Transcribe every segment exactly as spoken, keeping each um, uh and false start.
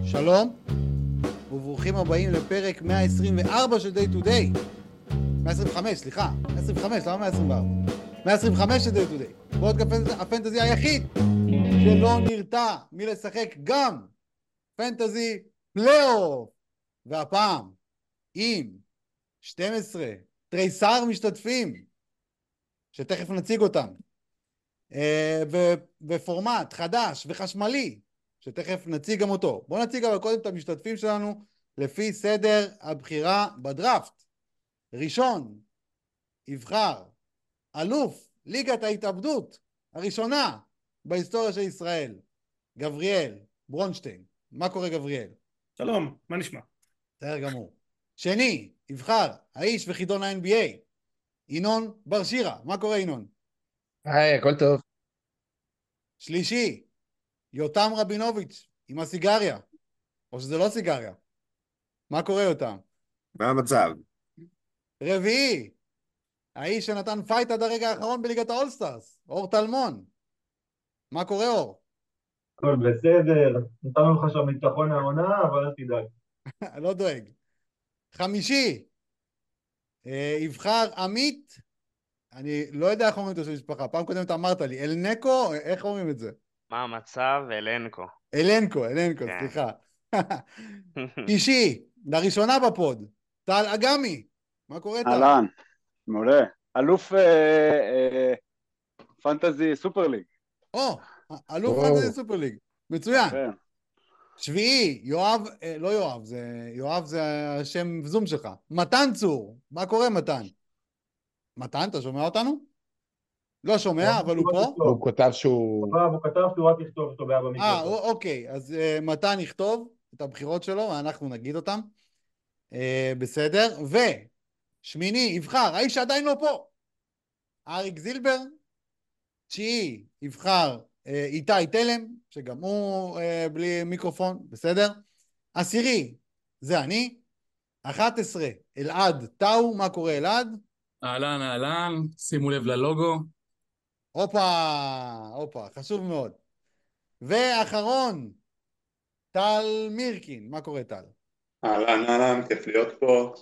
שלום, וברוכים הבאים לפרק מאה עשרים וארבע של Day to Day. מאה עשרים וחמש, סליחה, מאה עשרים וחמש, למה מאה עשרים וארבע? מאה עשרים וחמש של Day to Day. פודקאסט הפנטזי היחיד שלא נרתע מלשחק גם פנטזי פלייאוף. והפעם עם שתים עשרה תריסר משתתפים, שתכף נציג אותם, בפורמט חדש וחשמלי, שתכף נציג גם אותו. בואו נציג אבל קודם את המשתתפים שלנו לפי סדר הבחירה בדראפט. ראשון יבחר אלוף ליגת ההתאבדות הראשונה בהיסטוריה של ישראל, גבריאל ברונשטיין. מה קורה, גבריאל? שלום, מה נשמע? בסדר גמור. שני יבחר האיש וחידון ה-אן בי איי, ינון בר שירה. מה קורה, ינון? היי, הכל טוב. שלישי יותם רבינוביץ' עם הסיגריה, או שזה לא סיגריה. מה קורה, יותם? מה המצב? רביעי, האיש שנתן פייט עד הרגע האחרון בליגת האולסטארס, אור טלמון. מה קורה, אור? הכל בסדר, נתנו לך שם ניצחון העונה, אבל אל תדאג. לא דואג. חמישי, יבחר עמית, אני לא יודע איך אומרים את זה של משפחה, פעם קודמת אמרת לי, אלנקו, איך אומרים את זה? מה המצב? אלנקו. אלנקו, אלנקו, כן. סליחה. שישי, לראשונה בפוד, טל אגמי. מה קורה, טל? אהלן, מעולה. אלוף אה, אה, פנטזי סופר ליג. או, אלוף וואו. פנטזי סופר ליג. מצוין. כן. שביעי, יואב, אה, לא יואב, זה, יואב זה השם זום שלך. מתן צור. מה קורה, מתן? מתן, אתה שומע אותנו? לא שומע, אבל הוא פה? הוא כותב שהוא... אבל הוא כתב שהוא רק יכתוב אותו בעיה אה, במיקרופון. אוקיי, אז uh, מתן יכתוב את הבחירות שלו, ואנחנו נגיד אותם. Uh, בסדר, ושמיני, יבחר, האיש שעדיין לא פה, אריק זילבר. תשיעי, יבחר uh, איתי תלם, שגם הוא uh, בלי מיקרופון, בסדר? עשירי, זה אני. אחת עשרה, אלעד טאו. מה קורה, אלעד? אהלן, אהלן, שימו לב ללוגו. הופה, הופה, חשוב מאוד. ואחרון, טל מירקין. מה קורה, טל? אהלן אהלן, כיף להיות פה.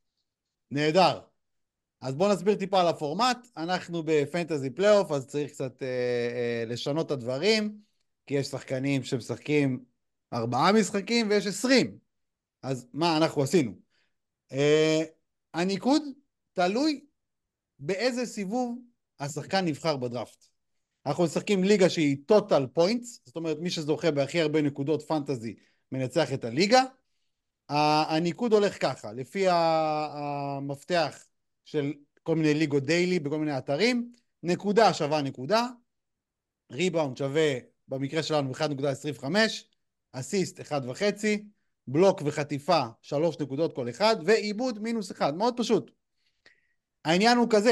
נהדר. אז בואו נסביר טיפה על הפורמט. אנחנו בפנטזי פלייאוף, אז צריך קצת אה, אה, לשנות את הדברים, כי יש שחקנים שמשחקים ארבעה משחקים ויש עשרים. אז מה אנחנו עשינו? אה, הניקוד תלוי באיזה סיבוב השחקן נבחר בדראפט. אנחנו משחקים ליגה שהיא total points, זאת אומרת מי שזוכה בהכי הרבה נקודות פנטזי מנצח את הליגה. הניקוד הולך ככה, לפי המפתח של כל מיני ליגות דיילי בכל מיני אתרים. נקודה שווה נקודה, ריבאונד שווה במקרה שלנו אחת נקודה עשרים וחמש, אסיסט אחד וחצי, בלוק וחטיפה שלוש נקודות כל אחד, ועיבוד מינוס אחד. מאוד פשוט. העניין הוא כזה,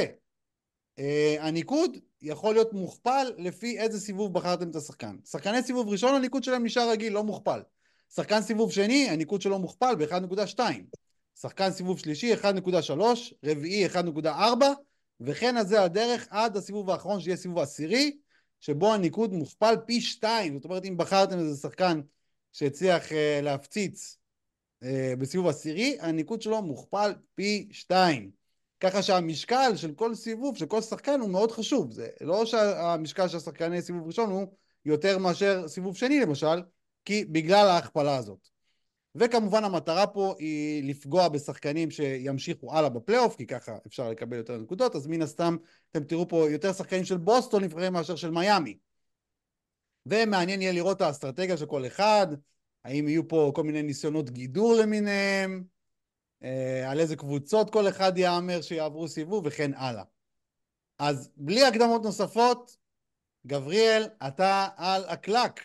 הניקוד יכול להיות מוכפל לפי איזה סיבוב בחרתם את השחקן. שחקני סיבוב ראשון הניקוד שלהם נשאר רגיל, לא מוכפל. שחקן סיבוב שני הניקוד שלו מוכפל ב-אחת נקודה שתיים. שחקן סיבוב שלישי אחת נקודה שלוש, רביעי אחת נקודה ארבע, וכן הזה הדרך עד הסיבוב האחרון שיהיה סיבוב עשירי, שבו הניקוד מוכפל פי שתיים. זאת אומרת, אם בחרתם איזה שחקן שהצליח אה, להפציץ אה, בסיבוב עשירי, הניקוד שלו מוכפל פי שתיים. ככה שהמשקל של כל סיבוב, של כל שחקן הוא מאוד חשוב. זה לא שהמשקל של השחקני סיבוב ראשון הוא יותר מאשר סיבוב שני למשל, כי בגלל ההכפלה הזאת. וכמובן המטרה פה היא לפגוע בשחקנים שימשיכו הלאה בפלייאוף, כי ככה אפשר לקבל יותר נקודות, אז מן הסתם אתם תראו פה יותר שחקנים של בוסטון נבחרים מאשר של מיאמי. ומעניין יהיה לראות את האסטרטגיה של כל אחד, האם יהיו פה כל מיני ניסיונות גידור למיניהם, על איזה קבוצות כל אחד יאמר שיעברו סיבוב וכן הלאה. אז בלי הקדמות נוספות, גבריאל, אתה על הקלק.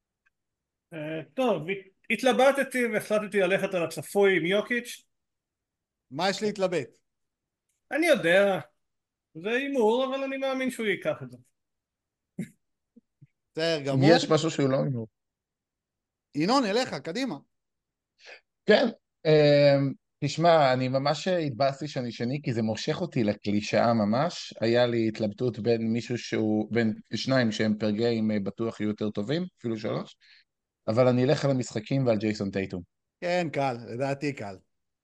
טוב, התלבטתי והחלטתי ללכת על הצפוי עם יוקיץ'. מה יש להתלבט? אני יודע, זה הימור, אבל אני מאמין שהוא ייקח את זה. בסדר גמור. יש משהו שהוא לא הימור. ינון, אליך, קדימה. כן, אה, תשמע, אני ממש התבאסתי שאני שני, כי זה מושך אותי לקלישאה ממש. היה לי התלבטות בין מישהו שהוא, בין שניים שהם פרגעים בטוח יהיו יותר טובים, אפילו שלוש. אבל אני אלך על המשחקים ועל ג'ייסון טייטום. כן, קל, לדעתי קל.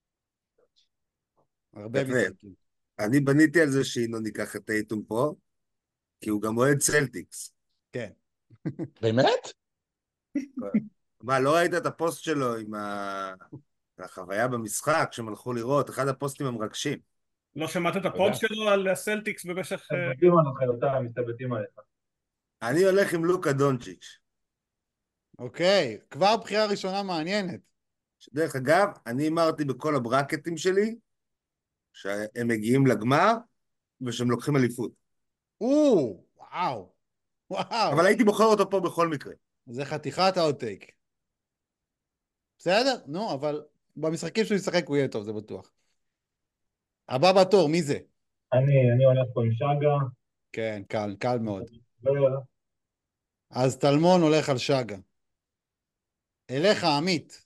הרבה יפה. משחקים. אני בניתי על זה שינון ייקח את טייטום פה, כי הוא גם אוהד צלטיקס. כן. באמת? מה, לא ראית את הפוסט שלו עם ה... החוויה במשחק, שהם הלכו לראות, אחד הפוסטים המרגשים. לא שמעת את הפוד שלו על הסלטיקס במשך... אה, מסתבטים עליך יותר, מסתבטים עליך. אני הולך עם לוקה דונצ'יץ'. אוקיי, כבר בחירה ראשונה מעניינת. דרך אגב, אני אמרתי בכל הברקטים שלי, שהם מגיעים לגמר, ושהם לוקחים אליפות. או, וואו. וואו. אבל הייתי בוחר אותו פה בכל מקרה. זה חתיכת האוטטייק. בסדר? נו, אבל במשחקים שהוא ישחק הוא יהיה טוב, זה בטוח. הבא בתור, מי זה? אני, אני הולך פה עם שגה. כן, קל, קל מאוד. ו... אז טלמון הולך על שגה. אליך, עמית.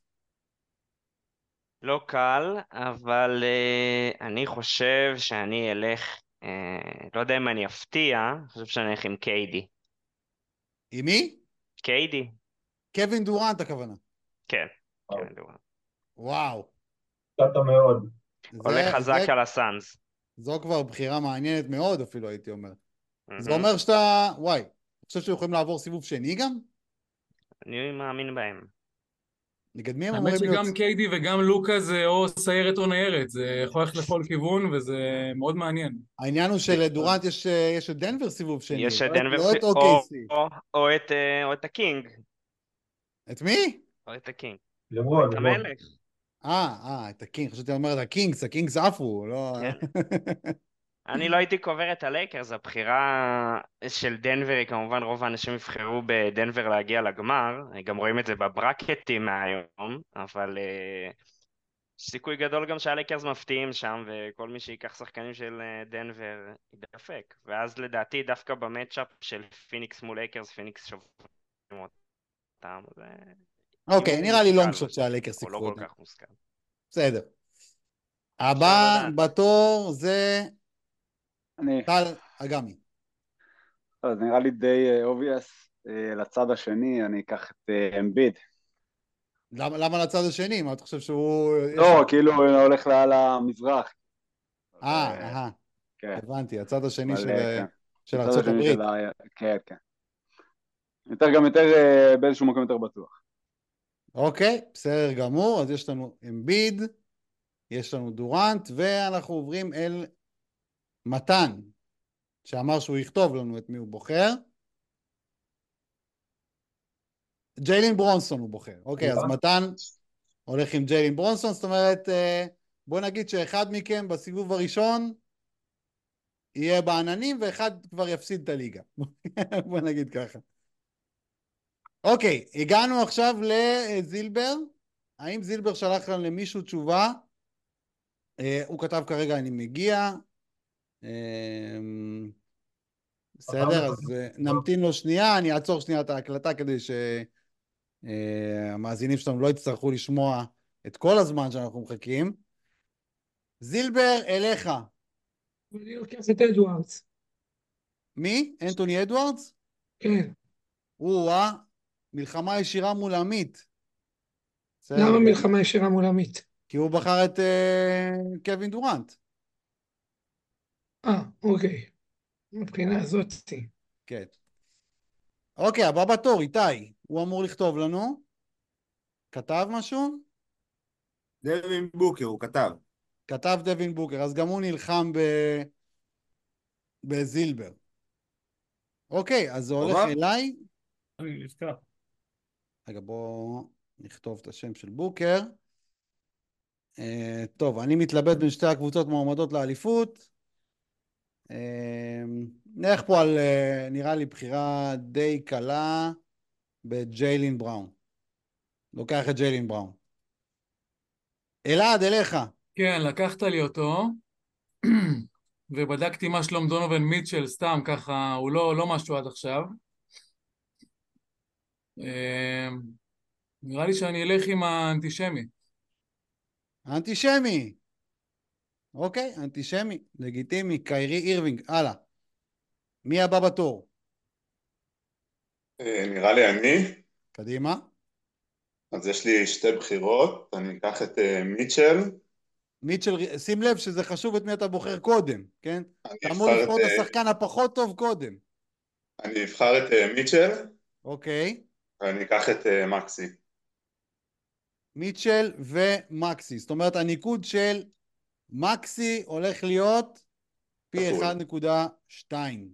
לא קל, אבל uh, אני חושב שאני אלך, uh, לא יודע אם אני אפתיע, אני חושב שאני אלך עם קיידי. עם מי? קיידי? קווין דורנט הכוונה. כן, וואו. כן, דורנט. וואו. קטעת מאוד. הולך זה- חזק זה- על הסאנס. זו כבר בחירה מעניינת מאוד אפילו, הייתי אומר. זה מהמם. אומר שאתה... וואי, אתה חושב שיכולים לעבור סיבוב שני גם? אני מאמין בהם. נגד מי הם האמת אמורים להיות? שגם קיידי וגם לוקה זה או סיירת או ניירת, זה יכול ללכת לכל כיוון וזה מאוד מעניין. העניין הוא שלדורנט יש, יש את דנבר סיבוב שני. יש את לא את- דנבר לא סי- את או- או-קיי-סי. או- או את, אה, או את הקינג. את מי? או את הקינג. למרוד, את למרוד. המלך. אה, אה, את הקינג. חשבתי אומרת הקינגס, הקינגס עפו, לא... כן. אני לא הייתי קובר את הלייקרס, הבחירה של דנבר היא כמובן רוב האנשים יבחרו בדנבר להגיע לגמר, גם רואים את זה בברקטים מהיום, אבל uh, סיכוי גדול גם שהלייקרס מפתיעים שם, וכל מי שיקח שחקנים של uh, דנבר ידפק, ואז לדעתי דווקא במצ'אפ של פיניקס מול לייקרס, פיניקס שוברים אותם, זה... אוקיי, הימור נראה לי מושכל, לונג שוט מה שנקרא, שהלייקרס או ייקחו לא אותם. כל כך מושכל. בסדר. הבא לדעת. בתור זה אני, טל אגמי. אז נראה לי די אובייס לצד השני, אני אקח את אה, אמביד. למה, למה לצד השני? מה אתה חושב שהוא... לא, כאילו הוא הולך ל- למזרח. אה, אה, אהה, כן. הבנתי, הצד השני אבל, של, אה, כן. של הצד ארצות השני הברית. של ה- כן, כן. יותר גם יותר אה, באיזשהו מקום יותר בטוח. אוקיי, בסדר גמור, אז יש לנו אמביד, יש לנו דורנט, ואנחנו עוברים אל מתן, שאמר שהוא יכתוב לנו את מי הוא בוחר. ג'יילין ברונסון הוא בוחר. אוקיי, אז מתן הולך עם ג'יילין ברונסון, זאת אומרת, אה, בוא נגיד שאחד מכם בסיבוב הראשון יהיה בעננים, ואחד כבר יפסיד את הליגה. בוא נגיד ככה. אוקיי, הגענו עכשיו לזילבר. האם זילבר שלח לנו למישהו תשובה? אה, הוא כתב כרגע אני מגיע. אה, בסדר, אז אה, נמתין לו שנייה, אני אעצור שנייה את ההקלטה כדי שהמאזינים שלנו לא יצטרכו לשמוע את כל הזמן שאנחנו מחכים. זילבר, אליך. אני לוקח את אדוארדס. מי? אנטוני אדוארדס? כן. או-אה, מלחמה ישירה מול עמית. בסדר. למה מלחמה ישירה מול עמית? כי הוא בחר את אה, קווין דורנט. אה, אוקיי. מבחינה הזאת. כן. אוקיי, הבא בתור, איתי. הוא אמור לכתוב לנו. כתב משהו? דווין בוקר, הוא כתב. כתב דווין בוקר, אז גם הוא נלחם ב... בזילבר. אוקיי, אז זה הולך טובה? אליי. אני נזכר. רגע, בואו נכתוב את השם של בוקר. אה, טוב, אני מתלבט בין שתי הקבוצות מועמדות לאליפות. אה, נלך פה על, אה, נראה לי, בחירה די קלה בג'יילין בראון. לוקח את ג'יילין בראון. אלעד, אליך. כן, לקחת לי אותו, ובדקתי מה שלום דונובל מיטשל, סתם ככה, הוא לא, לא משהו עד עכשיו. אה, נראה לי שאני אלך עם האנטישמי. אנטישמי. אוקיי, אנטישמי, לגיטימי, קיירי אירווינג, הלאה. מי הבא בתור? אה, נראה לי אני. קדימה. אז יש לי שתי בחירות, אני אקח את אה, מיטשל, מיטשל, שים לב שזה חשוב את מי אתה בוחר קודם, כן? אני אתה אמור אבחר את, לבחור את אה, השחקן הפחות טוב קודם. אני אבחר את אה, מיטשל, אוקיי. ואני אקח את אה, מקסי. מיטשל ומקסי. זאת אומרת, הניקוד של מקסי הולך להיות פי כפול. אחת נקודה שתיים.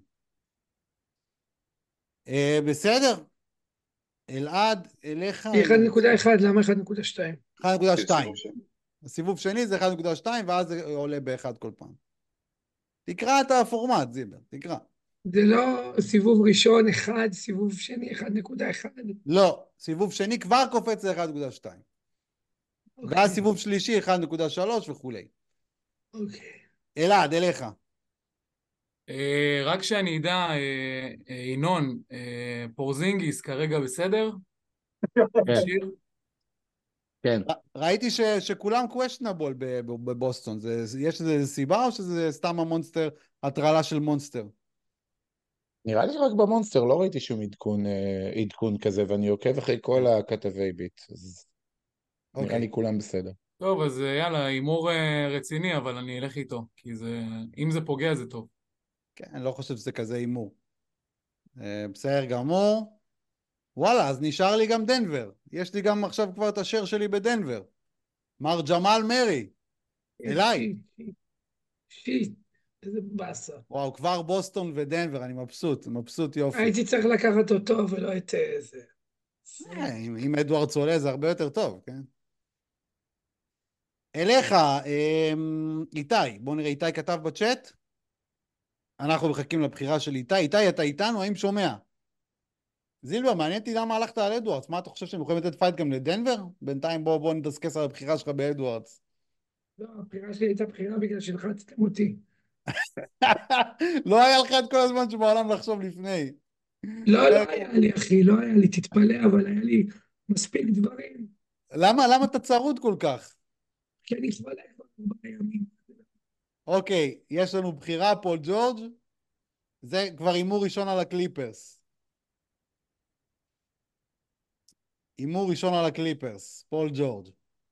אה, בסדר. אלעד, אליך... היא אחת נקודה אחת, למה אחת נקודה שתיים? אחת נקודה שתיים. סיבוב שני. הסיבוב שני זה אחת נקודה שתיים, ואז זה עולה באחד כל פעם. תקרא את הפורמט, זיבר, תקרא. זה לא סיבוב ראשון אחד, סיבוב שני אחד נקודה אחת. לא, סיבוב שני כבר קופץ ל-אחת נקודה שתיים. ואז סיבוב שלישי אחת נקודה שלוש וכולי. אוקיי. אלעד, אליך. אה, רק שאני אדע, אה, אה, ינון, אה, פורזינגיס כרגע בסדר? בשיר? כן. ר- ראיתי ש, שכולם questionable ב- ב- בבוסטון. זה, יש איזה סיבה או שזה סתם המונסטר, הטרלה של מונסטר? נראה לי רק במונסטר, לא ראיתי שום עדכון, אה, עדכון כזה, ואני עוקב אחרי כל הכתבי ביט, אז נראה אוקיי. לי כולם בסדר. טוב, אז אה, יאללה, הימור אה, רציני, אבל אני אלך איתו, כי זה, אם זה פוגע זה טוב. כן, אני לא חושב שזה כזה הימור. אה, בסדר גמור. וואלה, אז נשאר לי גם דנבר. יש לי גם עכשיו כבר את השיר שלי בדנבר. מר ג'מאל מרי. אליי. שיט, שיט, שיט, איזה באסה. וואו, כבר בוסטון ודנבר, אני מבסוט, מבסוט יופי. הייתי צריך לקחת אותו ולא את אה, זה. אה, אם אם אדוארדס עולה זה הרבה יותר טוב, כן? אליך, אמ, איתי, בוא נראה, איתי כתב בצ'אט. אנחנו מחכים לבחירה של איתי. איתי, אתה איתנו? האם שומע? זילבר, מעניין אותי למה הלכת על אדוארדס. מה אתה חושב שהם יכולים לתת פייט גם לדנבר? בינתיים בוא, בוא נדסקס על הבחירה שלך באדוארדס. לא, הבחירה שלי הייתה בחירה בגלל שלחצתם אותי. לא היה לך את כל הזמן שבעולם לחשוב לפני. לא, לא היה לי, אחי, לא היה לי, תתפלא, אבל היה לי מספיק דברים. למה, למה אתה צרוד כל כך? כי אני חולה כבר ארבעה ימים. אוקיי, יש לנו בחירה, פול ג'ורג'. זה כבר הימור ראשון על הקליפרס. הימור ראשון על הקליפרס, פול ג'ורג'.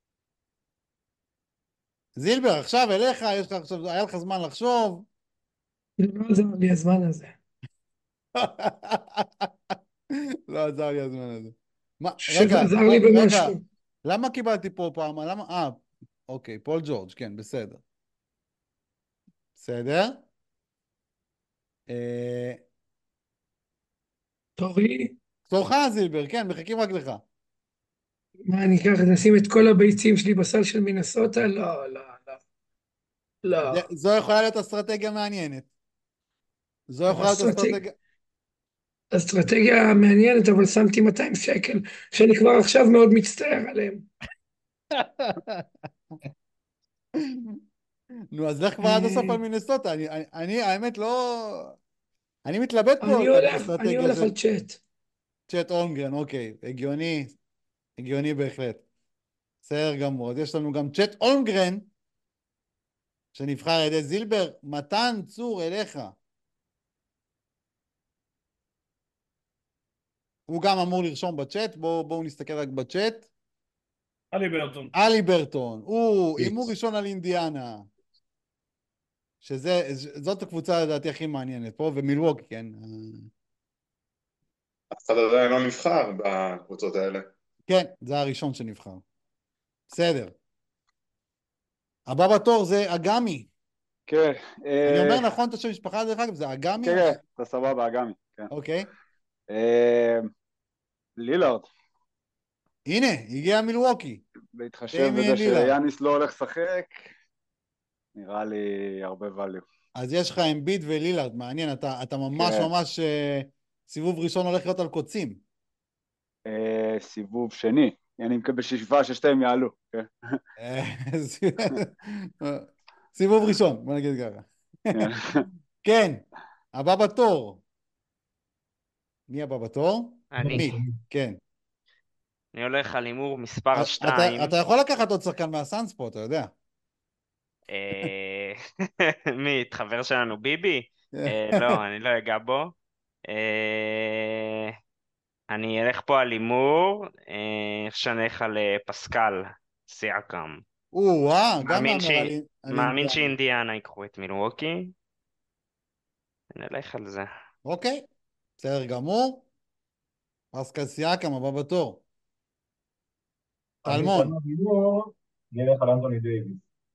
זילבר, עכשיו אליך, יש לך עכשיו, היה לך זמן לחשוב. לא עזר לי הזמן הזה. לא עזר לי הזמן הזה. מה, שזה רגע, עזר לי רגע, במשהו. למה קיבלתי פה פעם? למה? אה, אוקיי, פול ג'ורג', כן, בסדר. בסדר. אה, תורי, תורך, זילבר, כן, מחכים רק לך. מה אני אקח, נשים את כל הביצים שלי בסל של מינסוטה? לא, לא, לא. לא. זה- זו יכולה להיות אסטרטגיה מעניינת. זו יכולה להיות אסטרטג- אסטרטגיה... אסטרטגיה מעניינת, אבל שמתי מאתיים שקל, שאני כבר עכשיו מאוד מצטער עליהם. נו, אז לך כבר עד הסוף על מינסוטה. אני, אני, אני, האמת, לא... אני מתלבט פה אני על הולך, אני האסטרטגיה הולך של על צ'אט. צ'אט אונגרן, אוקיי. הגיוני, הגיוני בהחלט. בסדר גמור. אז יש לנו גם צ'אט אונגרן, שנבחר על ידי זילבר. מתן צור, אליך. הוא גם אמור לרשום בצ'אט. בואו בוא נסתכל רק בצ'אט. אלי ברטון. אלי ברטון. הוא איץ. הימור ראשון על אינדיאנה. שזה, זאת הקבוצה לדעתי הכי מעניינת פה, ומילווקי, כן. אף אחד עדיין לא נבחר בקבוצות האלה. כן, זה הראשון שנבחר. בסדר. הבא בתור זה אגמי. כן. אני אה, אומר נכון את השם משפחה דרך אגב, זה אגמי? כן, או כן, ש- אתה סבבה, אגמי. כן. אוקיי. אה, לילארד, הנה, הגיע מילווקי. בהתחשב דמיאן בזה לילארד. שיאניס לא הולך לשחק, נראה לי הרבה value. אז יש לך אמביד ולילארד, מעניין, אתה, אתה ממש כן. ממש אה, סיבוב ראשון הולך להיות על קוצים. אה, סיבוב שני, אני מקווה בשאיפה ששתיהם יעלו. כן. אה, סיבוב ראשון, בוא נגיד ככה. כן. כן, הבא בתור. מי הבא בתור? אני. מי? כן. אני הולך על הימור מספר אתה, שתיים. אתה יכול לקחת עוד שחקן מהסאנס פה, אתה יודע. אה, מי? את חבר שלנו ביבי? אה, לא, אני לא אגע בו. אה, אני אלך פה על הימור, אה, איך שאני אלך על אה, פסקל, סיאקם. או-אה, גם מאמין מהמר על ש- על מאמין אינדיאנה. שאינדיאנה ייקחו את מילווקי. נלך על זה. אוקיי, בסדר גמור. פסקל סיאקם, הבא בתור. אני טלמון, כאן בדיוק, נלך על אנטוני דייוויס.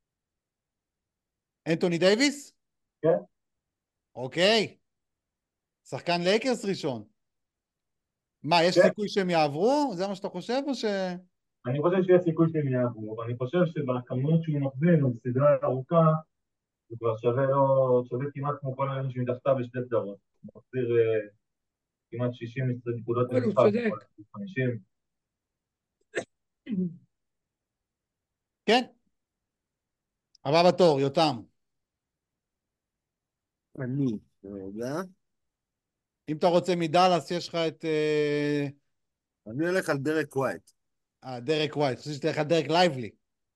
אנטוני דייוויס? כן. אוקיי. שחקן לייקרס ראשון. מה, יש כן. סיכוי שהם יעברו? זה מה שאתה חושב או ש... אני חושב שיש סיכוי שהם יעברו, אבל אני חושב שבכמות שהוא מחזיר, בסדרה ארוכה, זה כבר שווה לו, שווה כמעט כמו כל היום שמתחתיו בשתי סדרות. הוא מחזיר אה, כמעט שישים נקודות אבל הוא למשחק, צודק. חמישים. כן. הבא בתור, יותם. אני, רגע. אם אתה רוצה מדלס, יש לך את אה, אני הולך על דרק ווייט. אה, דרק ווייט. חושב שתלך על דרק לייבלי.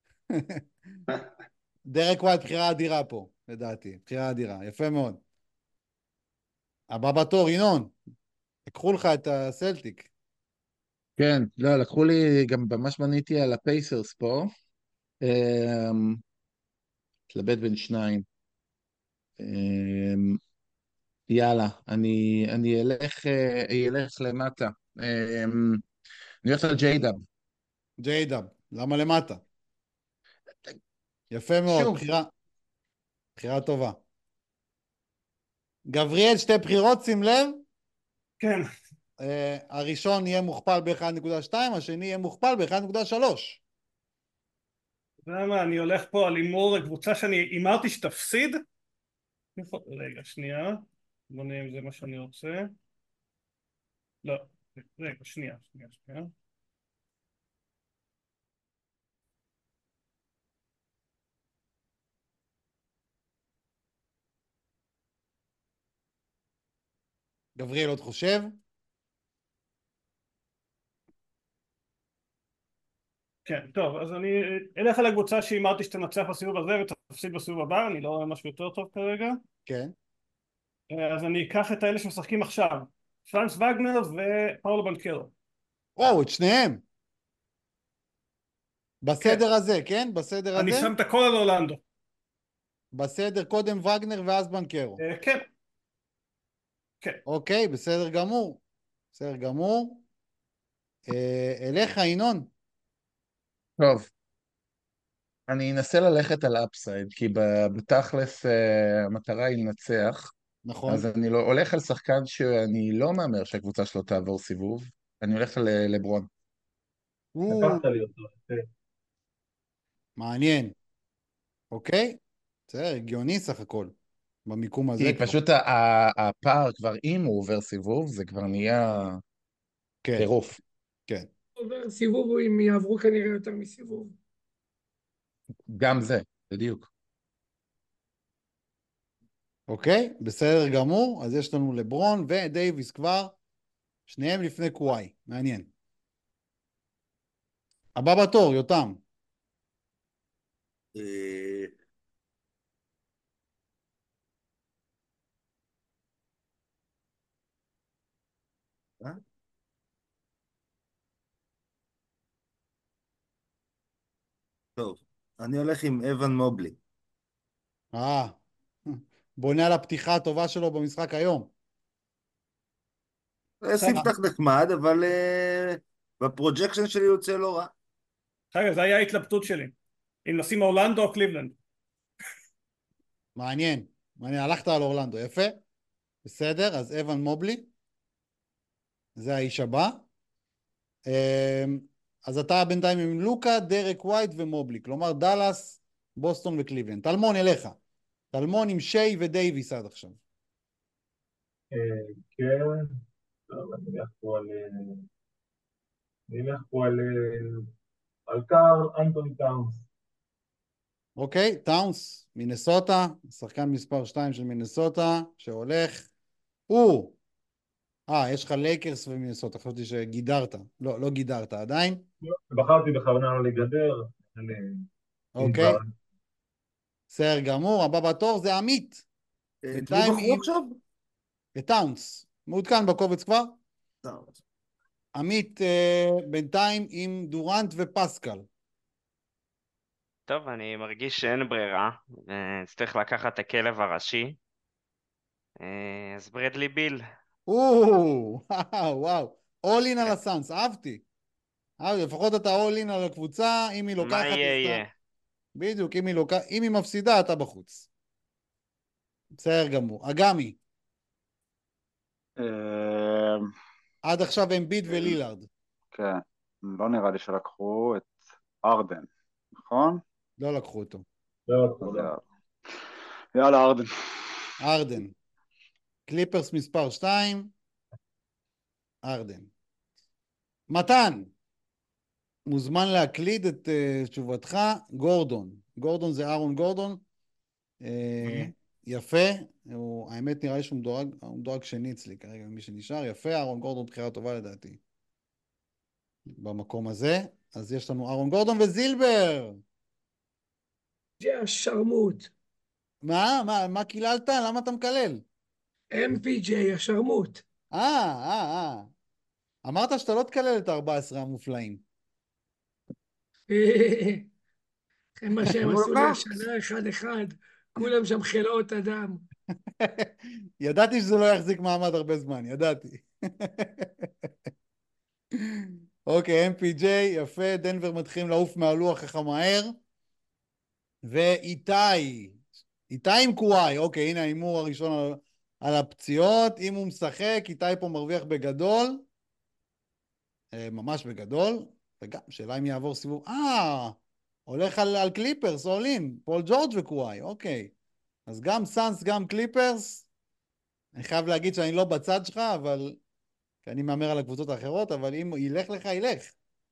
דרק ווייט, בחירה אדירה פה, לדעתי. בחירה אדירה. יפה מאוד. הבא בתור, ינון. לקחו לך את הסלטיק. כן, לא, לקחו לי, גם ממש בניתי על הפייסרס פה. אמ, התלבט בין שניים. אמ, יאללה, אני, אני אלך, אה, אלך למטה. אמ, אני הולך על ג'יי-דאב. ג'יי-דאב. למה למטה? יפה מאוד. שוב. בחירה. בחירה טובה. גבריאל, שתי בחירות, שים לב. כן. Uh, הראשון יהיה מוכפל ב-אחת נקודה שתיים, השני יהיה מוכפל ב-אחת נקודה שלוש. אתה יודע מה, אני הולך פה על הימור לקבוצה שאני הימרתי שתפסיד. רגע, שנייה. בוא נראה אם זה מה שאני רוצה. לא, רגע, שנייה, שנייה, שנייה. גבריאל עוד חושב? כן, טוב, אז אני אלך על הקבוצה שהימרתי שתנצח בסיבוב הזה ותפסיד בסיבוב הבא, אני לא רואה משהו יותר טוב כרגע. כן. אז אני אקח את האלה שמשחקים עכשיו, פרנץ וגנר ופאולו בנקרו. וואו, את שניהם. בסדר כן. הזה, כן? בסדר הזה? אני שם את הכל על אורלנדו. בסדר, קודם וגנר ואז בנקרו. אה, כן. כן. אוקיי, בסדר גמור. בסדר גמור. אה, אליך, ינון. טוב. אני אנסה ללכת על אפסייד, כי ב- בתכלס אה, המטרה היא לנצח. נכון. אז אני לא, הולך על שחקן שאני לא מהמר שהקבוצה שלו תעבור סיבוב. אני הולך על אה, לברון. או, לקחת לי אותו. כן. מעניין. אוקיי? בסדר, הגיוני סך הכל. במיקום הזה כי כבר. פשוט ה- ה- הפער כבר, אם הוא עובר סיבוב, זה כבר נהיה כן, טירוף. כן. עובר סיבוב, הם יעברו כנראה יותר מסיבוב. גם זה, בדיוק. אוקיי? בסדר גמור. אז יש לנו לברון ודייביס כבר. שניהם לפני קוואי. מעניין. הבא בתור, יותם. אה, אה? טוב, אני הולך עם אבן מובלי. אה, בונה על הפתיחה הטובה שלו במשחק היום. זה ספתח נחמד, אבל אה, בפרוג'קשן שלי יוצא לא רע. רגע, זה היה ההתלבטות שלי. אם נשים אורלנדו או קליבלנד. מעניין. מעניין, הלכת על אורלנדו, יפה. בסדר, אז אבן מובלי. זה האיש הבא. אמ, אז אתה בינתיים עם לוקה, דרק ווייט ומובלי. כלומר, דלס, בוסטון וקליבלנד. טלמון אליך. טלמון עם שיי ודייביס עד עכשיו. אה, כן. טוב, אני אלך פה על... אה, אני אלך פה על... אה, על קארל אנטוני טאונס. אוקיי, טאונס, מינסוטה, שחקן מספר שתיים של מינסוטה, שהולך. הוא! אה, יש לך לייקרס ומינסוטה, חשבתי שגידרת. לא, לא גידרת עדיין. בחרתי בכוונה לא לגדר. אני... אוקיי. בסדר גמור, הבא בתור זה עמית. אה, את מי בינתיים בחרו עם- עכשיו? את טאונס. מעודכן בקובץ כבר? טאונס. עמית אה, בינתיים עם דורנט ופסקל. טוב, אני מרגיש שאין ברירה. אה, צריך לקחת את הכלב הראשי. אה, אז ברדלי ביל. או, וואו. all in על הסאנס, אהבתי. אהבתי, לפחות אתה all in על הקבוצה, אם היא מה לוקחת, יהיה אז אתה... יהיה? בדיוק, אם היא, לוקח... אם היא מפסידה, אתה בחוץ. בסדר גמור. אגמי, אה, עד עכשיו אמביד ולילארד. כן, לא נראה לי שלקחו את ארדן, נכון? לא לקחו אותו. לא, אז לא. יאללה. יאללה, ארדן. ארדן. קליפרס מספר שתיים. ארדן. מתן. מוזמן להקליד את uh, תשובתך. גורדון. גורדון זה אהרון גורדון. Uh, יפה. הוא, האמת נראה לי שהוא מדורג, הוא מדורג שני אצלי כרגע, מי שנשאר. יפה, אהרון גורדון בחירה טובה לדעתי. במקום הזה. אז יש לנו אהרון גורדון וזילבר. זה השרמוט. מה? מה? מה קיללת? למה אתה מקלל? אם פי ג'יי, השרמוט. אה, אה, אה. אמרת שאתה לא תקלל את ה-ארבעה עשר המופלאים. אחרי מה שהם הוא עשו לי לקח. השנה אחד-אחד, כולם שם חלאות אדם. ידעתי שזה לא יחזיק מעמד הרבה זמן, ידעתי. אוקיי, אם פי ג'יי, יפה, דנבר מתחילים לעוף מהלוח ככה מהר. ואיתי, איתי עם קוואי, אוקיי, הנה ההימור הראשון על, על הפציעות. אם הוא משחק, איתי פה מרוויח בגדול. ממש בגדול. וגם, שאלה אם יעבור סיבוב. אה, הולך על, על קליפרס, אולין, פול ג'ורג' וקוואי, אוקיי. אז גם סאנס, גם קליפרס. אני חייב להגיד שאני לא בצד שלך, אבל... כי אני מאמר על הקבוצות האחרות, אבל אם ילך לך, ילך.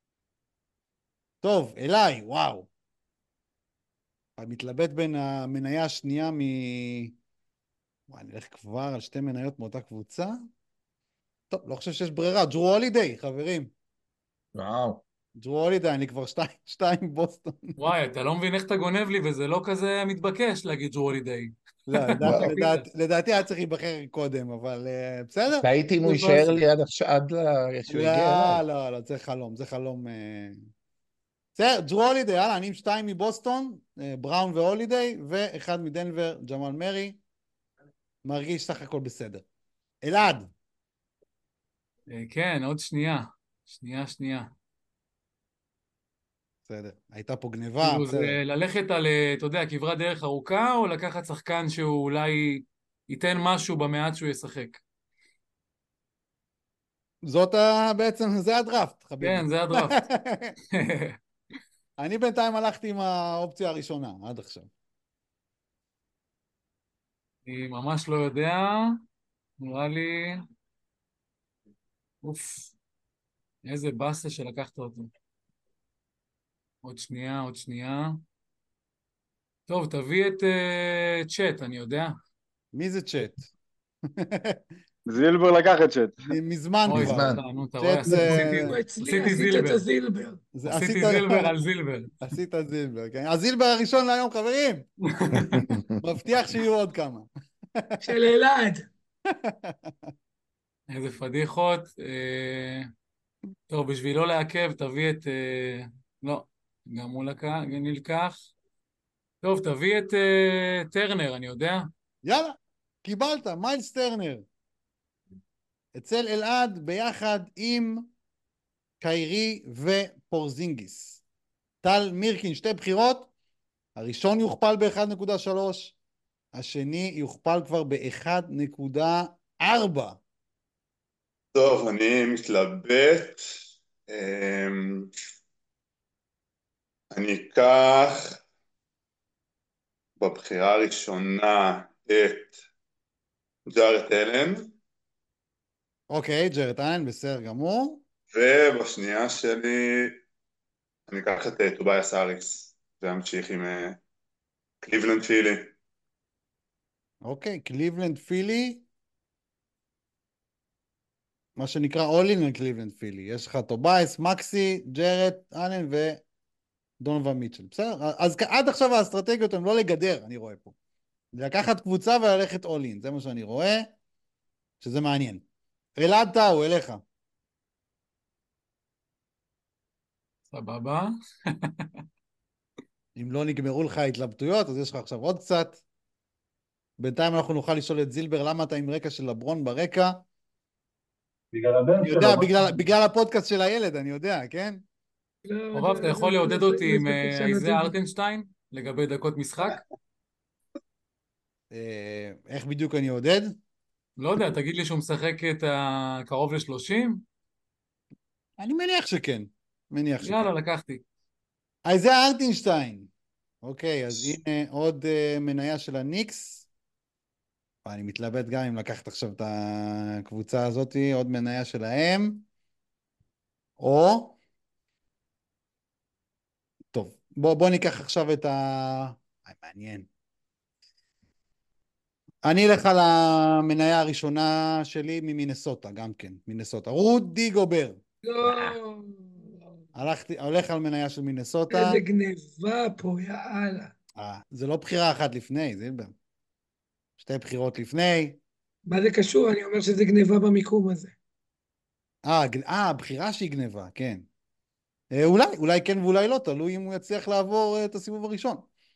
טוב, אליי, וואו. אני מתלבט בין המניה השנייה מ... וואי, אני אלך כבר על שתי מניות מאותה קבוצה. טוב, לא חושב שיש ברירה. ג'רו הולידיי, חברים. וואו. ג'רו הולידיי, אני כבר שתיים, שתיים בוסטון. וואי, אתה לא מבין איך אתה גונב לי, וזה לא כזה מתבקש להגיד ג'רו הולידיי. לא, לדע- וואו. לדעת- לדעתי היה צריך להיבחר קודם, אבל אה, בסדר. והייתי אם הוא זה יישאר באסה. לי עד עכשיו, עד ל- שהוא יגיע לא, אליי. לא, לא, זה חלום, זה חלום. אה, בסדר, ג'רו הולידיי, יאללה, אני עם שתיים מבוסטון, אה, בראון והולידיי, ואחד מדנבר, ג'מאל מרי. מרגיש סך הכל בסדר. אלעד. אה, כן, עוד שנייה. שנייה, שנייה. בסדר, הייתה פה גניבה, כאילו, בסדר. זה ללכת על, אה, אתה יודע, כברת דרך ארוכה, או לקחת שחקן שהוא אולי ייתן משהו במעט שהוא ישחק? זאת ה... בעצם, זה הדראפט, חביבי. כן, זה הדראפט. אני בינתיים הלכתי עם האופציה הראשונה, עד עכשיו. אני ממש לא יודע, נראה לי... אוף, איזה באסה שלקחת אותו. עוד שנייה, עוד שנייה. טוב, תביא את uh, צ'אט, אני יודע. מי זה צ'אט? זילבר לקח את צ'אט. מזמן אוי, כבר. מזמן. סליחה, נו, אתה רואה, צ'אט עשיתי, זה... עשיתי, הוא אצלי, עשיתי עשית את זילבר. הזילבר. זה- עשיתי עשית- זילבר על זילבר. עשית זילבר, כן. הזילבר הראשון להיום, חברים. מבטיח שיהיו עוד כמה. של אלעד. איזה פדיחות. אה, טוב, בשביל לא לעכב, תביא את... אה, לא, גם הוא לקח, נלקח. טוב, תביא את אה, טרנר, אני יודע. יאללה, קיבלת, מיילס טרנר. אצל אלעד ביחד עם קיירי ופורזינגיס. טל מירקין, שתי בחירות. הראשון יוכפל ב-אחת נקודה שלוש, השני יוכפל כבר ב-אחת נקודה ארבע. טוב, אני מתלבט. אמ, אני אקח בבחירה הראשונה את ג'ארט אלן, אוקיי, ג'רד אלן, בסדר גמור. ובשנייה שלי אני אקח את אה, טובייס האריס, ואמשיך עם אה, קליבלנד פילי. אוקיי, קליבלנד פילי. מה שנקרא אולין על קליבלנד פילי. יש לך טובייס, מקסי, ג'רד אלן ודונובה מיטשל. בסדר? אז עד עכשיו האסטרטגיות הן לא לגדר, אני רואה פה. לקחת קבוצה וללכת אולין, זה מה שאני רואה, שזה מעניין. אלעד טאו, אליך. סבבה. אם לא נגמרו לך ההתלבטויות, אז יש לך עכשיו עוד קצת. בינתיים אנחנו נוכל לשאול את זילבר, למה אתה עם רקע של לברון ברקע? בגלל הבן אני שלו. יודע, מה בגלל, אתה- בגלל הפודקאסט של הילד, אני יודע, כן? לא, חובב, זה- אתה יכול זה- לעודד זה- אותי עם זה אה, לשנות אייזאה את זה. ארטנשטיין לגבי דקות משחק? אה, איך בדיוק אני עודד? לא יודע, תגיד לי שהוא משחק את הקרוב ל-שלושים? אני מניח שכן. מניח שכן. יאללה, לקחתי. אייזאה ארטנשטיין. אוקיי, אז הנה עוד uh, מניה של הניקס. אני מתלבט גם אם לקחת עכשיו את הקבוצה הזאת, עוד מניה שלהם. או... טוב, בוא, בוא ניקח עכשיו את ה... אה, מעניין. אני אלך על המניה הראשונה שלי ממינסוטה, גם כן, מינסוטה. רודי גובר. לא, הלכתי, הולך על מניה של מינסוטה. איזה גניבה פה, יאללה. אה, זה לא בחירה אחת לפני, זילבר. שתי בחירות לפני. מה זה קשור? אני אומר שזה גניבה במיקום הזה. אה, ג- אה, הבחירה שהיא גניבה, כן. אה, אולי, אולי כן ואולי לא, תלוי אם הוא יצליח לעבור אה, את הסיבוב הראשון.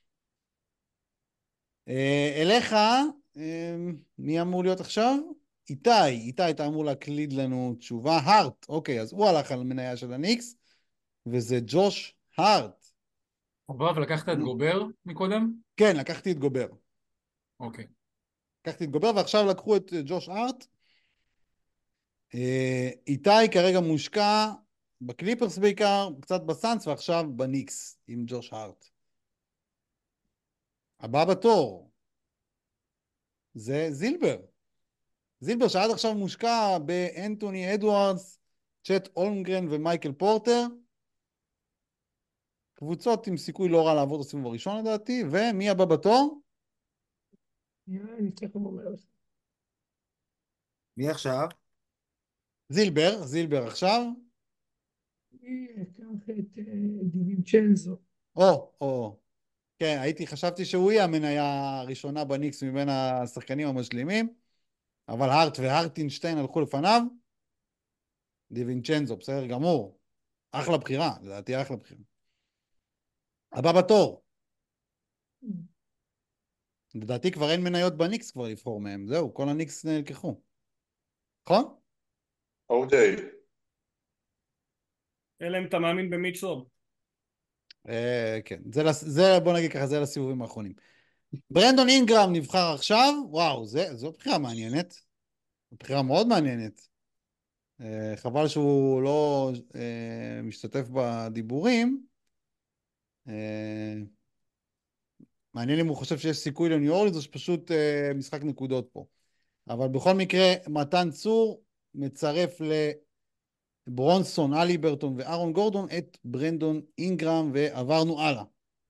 אה, אליך, אה, מי אמור להיות עכשיו? איתי, איתי, אתה אמור להקליד לנו תשובה. הארט, אוקיי, אז הוא הלך על מניה של הניקס, וזה ג'וש הארט. חובב, לקחת את גובר מקודם? כן, לקחתי את גובר. אוקיי. לקחתי את גובר, ועכשיו לקחו את אה, ג'וש הארט. אה, איתי כרגע מושקע בקליפרס בעיקר, קצת בסאנס, ועכשיו בניקס עם ג'וש הארט. הבא בתור זה זילבר. זילבר שעד עכשיו מושקע באנטוני אדוארדס, צ'ט אולמגרן ומייקל פורטר. קבוצות עם סיכוי לא רע לעבור את הסיבוב הראשון לדעתי. ומי הבא בתור? יאללה, אני תכף אומר לך. מי עכשיו? זילבר, זילבר עכשיו. אני אקח את אה, דיווינצ'נזו. או, או. כן, הייתי, חשבתי שהוא יהיה המניה הראשונה בניקס מבין השחקנים המשלימים, אבל הארט והרטינשטיין הלכו לפניו. דיווינצ'נזו, בסדר גמור. אחלה בחירה, לדעתי אחלה בחירה. הבא בתור. לדעתי כבר אין מניות בניקס כבר לבחור מהם, זהו, כל הניקס נלקחו. נכון? או-ג'יי. אלא אם אתה מאמין במיטשול. אה, כן, זה, לס- זה, בוא נגיד ככה, זה לסיבובים האחרונים. ברנדון אינגרם נבחר עכשיו, וואו, זה, זו בחירה מעניינת. בחירה מאוד מעניינת. אה, חבל שהוא לא אה, משתתף בדיבורים. אה, מעניין אם הוא חושב שיש סיכוי לניו אורלינס, או שפשוט אה, משחק נקודות פה. אבל בכל מקרה, מתן צור מצרף לברונסון, אלי ברטון וארון גורדון את ברנדון אינגרם, ועברנו הלאה.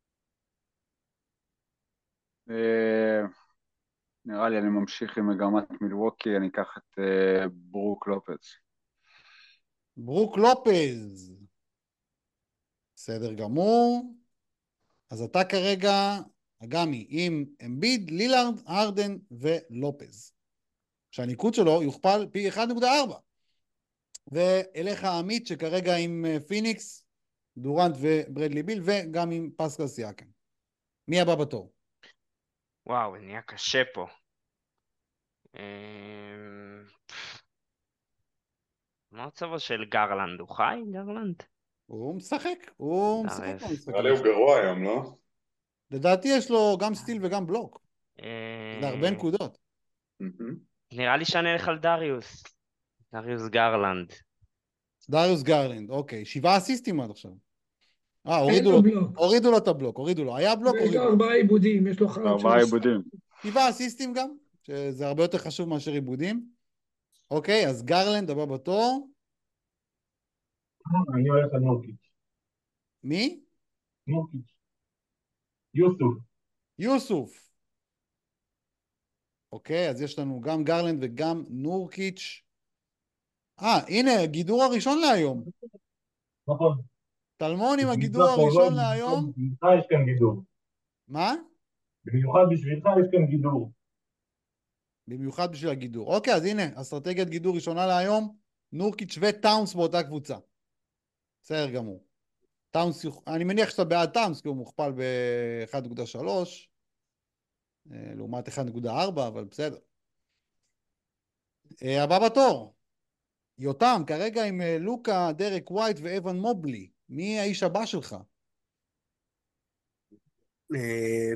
אה, נראה לי אני ממשיך עם מגמת מילווקי, אני אקח את אה, ברוק לופז. ברוק לופז. בסדר גמור. אז אתה כרגע, אגמי, עם אמביד, לילארד, הרדן ולופז. שהניקוד שלו יוכפל פי אחת נקודה ארבע. ואליך עמית שכרגע עם פיניקס, דורנט וברדלי ביל, וגם עם פסקל סיאקם. מי הבא בתור? וואו, נהיה קשה פה. אמ, מה הצבע של גרלנד? הוא חי, גרלנד? הוא משחק, הוא משחק ערף. במשחקים. נראה לי הוא גרוע היום, לא? לדעתי יש לו גם סטיל וגם בלוק. זה הרבה אמ, נקודות. מהמם. נראה לי שאני אלך על דריוס. דריוס גרלנד. דריוס גרלנד, אוקיי. שבעה אסיסטים עד עכשיו. אה, אין הורידו לו לו, בלוק. הורידו לו את הבלוק, הורידו לו. היה בלוק, ויש לו הורידו לו. ארבעה עיבודים, יש לו חלק של... ארבעה עיבודים. שבעה אסיסטים גם, שזה הרבה יותר חשוב מאשר עיבודים. אוקיי, אז גרלנד הבא בתור. אני הולך על נורקיץ'. מי? נורקיץ'. יוסוף. יוסוף. אוקיי, אז יש לנו גם גרלנד וגם נורקיץ'. אה, הנה, הגידור הראשון להיום. נכון. טלמון עם הגידור בשבילך, הראשון לא, להיום. בשבילך יש כאן גידור. מה? במיוחד בשבילך יש כאן גידור. במיוחד בשביל הגידור. אוקיי, אז הנה, אסטרטגיית גידור ראשונה להיום, נורקיץ' וטאונס באותה קבוצה. בסדר גמור. טאונס, יוכ- אני מניח שאתה בעד טאונס, כי הוא מוכפל ב-אחת נקודה שלוש, אה, לעומת אחת נקודה ארבע, אבל בסדר. אה, הבא בתור, יותם, כרגע עם אה, לוקה, דרק ווייט ואבן מובלי. מי האיש הבא שלך? אה,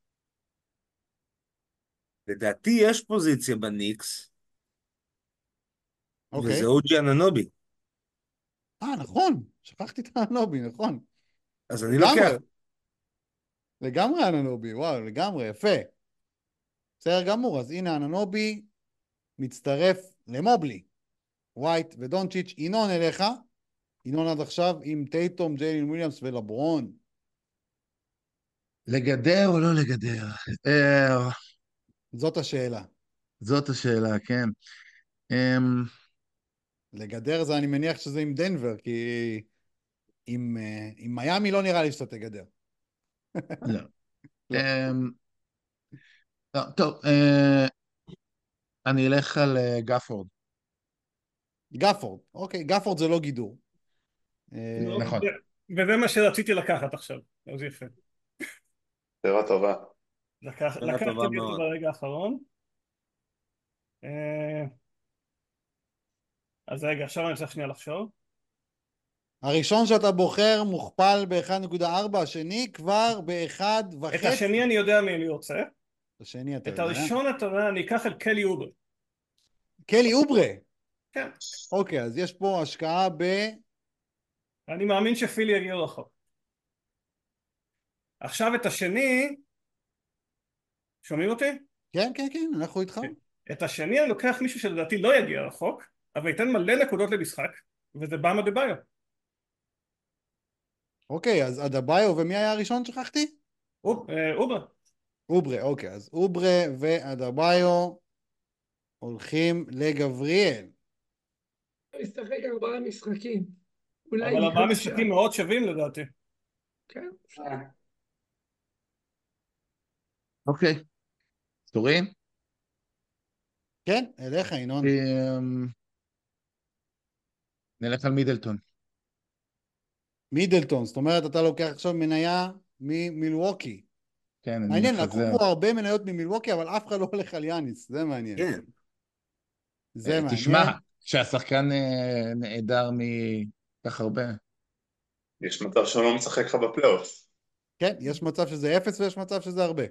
לדעתי יש פוזיציה בניקס, אוקיי. וזה אוג'י אננובי. אה, נכון, שכחתי את האנובי, נכון. אז אני לגמרי, לוקח. לגמרי אננובי, וואו, לגמרי, יפה. בסדר גמור, אז הנה אננובי מצטרף למובלי, ווייט ודונצ'יץ'. ינון אליך, ינון עד עכשיו עם טייטום, ג'יילין וויליאמס ולברון. לגדר או לא לגדר? אה, זאת השאלה. זאת השאלה, כן. אמ, לגדר זה אני מניח שזה עם דנבר, כי עם, אה, עם מיאמי לא נראה לי שאתה תגדר. לא. לא. אמ, לא, טוב, אה, אני אלך על אה, גפורד. גפורד, אוקיי, גפורד זה לא גידור. אה, לא, נכון. ו- וזה מה שרציתי לקחת עכשיו, אז יפה. שאלה טובה. לקח- שאלה לקחתי טובה לי אותו מאוד. ברגע האחרון. אה, אז רגע, עכשיו אני צריך שנייה לחשוב. הראשון שאתה בוחר מוכפל ב-אחת נקודה ארבע, השני כבר ב-אחד את וחצי. השני אני יודע מי אני רוצה. השני אתה את יודע. הראשון אתה יודע, אני אקח את קלי אובר. קלי אוברה. כן. אוקיי, אז יש פה השקעה ב... אני מאמין שפילי יגיעו רחוק. עכשיו את השני, שומעים אותי? כן, כן, כן, אנחנו איתך. את השני אני לוקח מישהו שלדעתי לא יגיע רחוק, אבל ייתן מלא נקודות למשחק, וזה באמה דה ביו. אוקיי, אז אדבאיו, ומי היה הראשון שכחתי? אוב- אה, אובר. אוברה, אוקיי, אז אוברה ואדבאיו הולכים לגבריאל. הוא ישחק ארבעה משחקים. אולי אבל ארבעה לקראת משחקים שם. מאוד שווים לדעתי. כן, אפשר. אוקיי. סטורין? כן, אליך, ינון. אמ, נלך על מידלטון. מידלטון, זאת אומרת, אתה לוקח עכשיו מניה ממילווקי. כן, אני מעניין, לקחו מפזר. פה הרבה מניות ממילווקי, אבל אף אחד לא הולך על יאניס, זה מעניין. כן. זה אה, מעניין. תשמע, שהשחקן אה, נעדר מכך הרבה. יש מצב שהוא לא משחק לך בפלייאוף. כן, יש מצב שזה אפס ויש מצב שזה הרבה.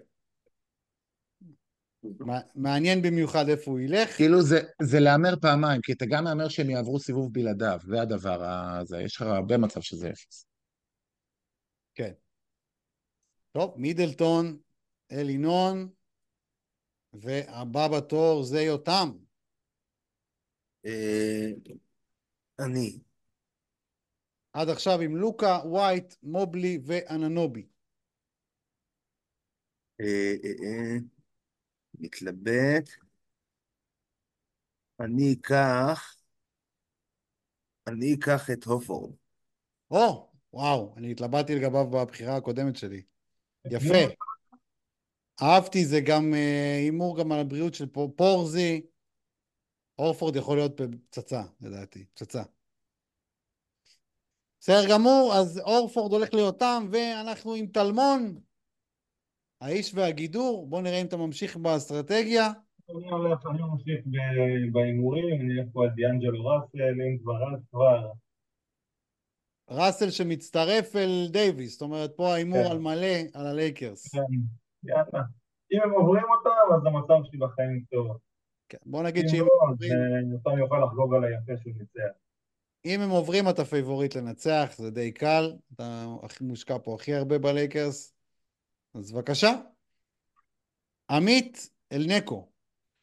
מע- מעניין במיוחד איפה הוא ילך. כאילו זה, זה להמר פעמיים, כי אתה גם מהמר שהם יעברו סיבוב בלעדיו, זה הדבר הזה, יש לך הרבה מצב שזה אפס. כן. טוב, מידלטון, אלינון, והבא בתור זה יותם. אה, אני. עד עכשיו עם לוקה, ווייט, מובלי ואננובי. אה, אה, אה, מתלבט. אני אקח, אני אקח את הופורד. או, וואו, אני התלבטתי לגביו בבחירה הקודמת שלי. יפה. אהבתי, זה גם אה, הימור גם על הבריאות של פור- פורזי. אורפורד יכול להיות פצצה, לדעתי, פצצה. בסדר גמור, אז אורפורד הולך ליותם, ואנחנו עם טלמון, האיש והגידור. בוא נראה אם אתה ממשיך באסטרטגיה. אני הולך, אני ממשיך ב- בהימורים, אני אלך פה על דיאנג'לו ראסל, אם כבר אז כבר. ראסל שמצטרף אל דייוויס, זאת אומרת פה ההימור כן. על מלא על הלייקרס. כן, יאללה. אם הם עוברים אותם, אז המצב שלי בחיים טוב. כן, בוא נגיד אם שאם לא, הם אז עוברים, אה, אותם יוכל לחגוג על היפה שהוא ניצח. אם הם עוברים אתה פייבוריט לנצח, זה די קל, אתה הכי מושקע פה הכי הרבה בלייקרס, אז בבקשה. עמית אלנקו.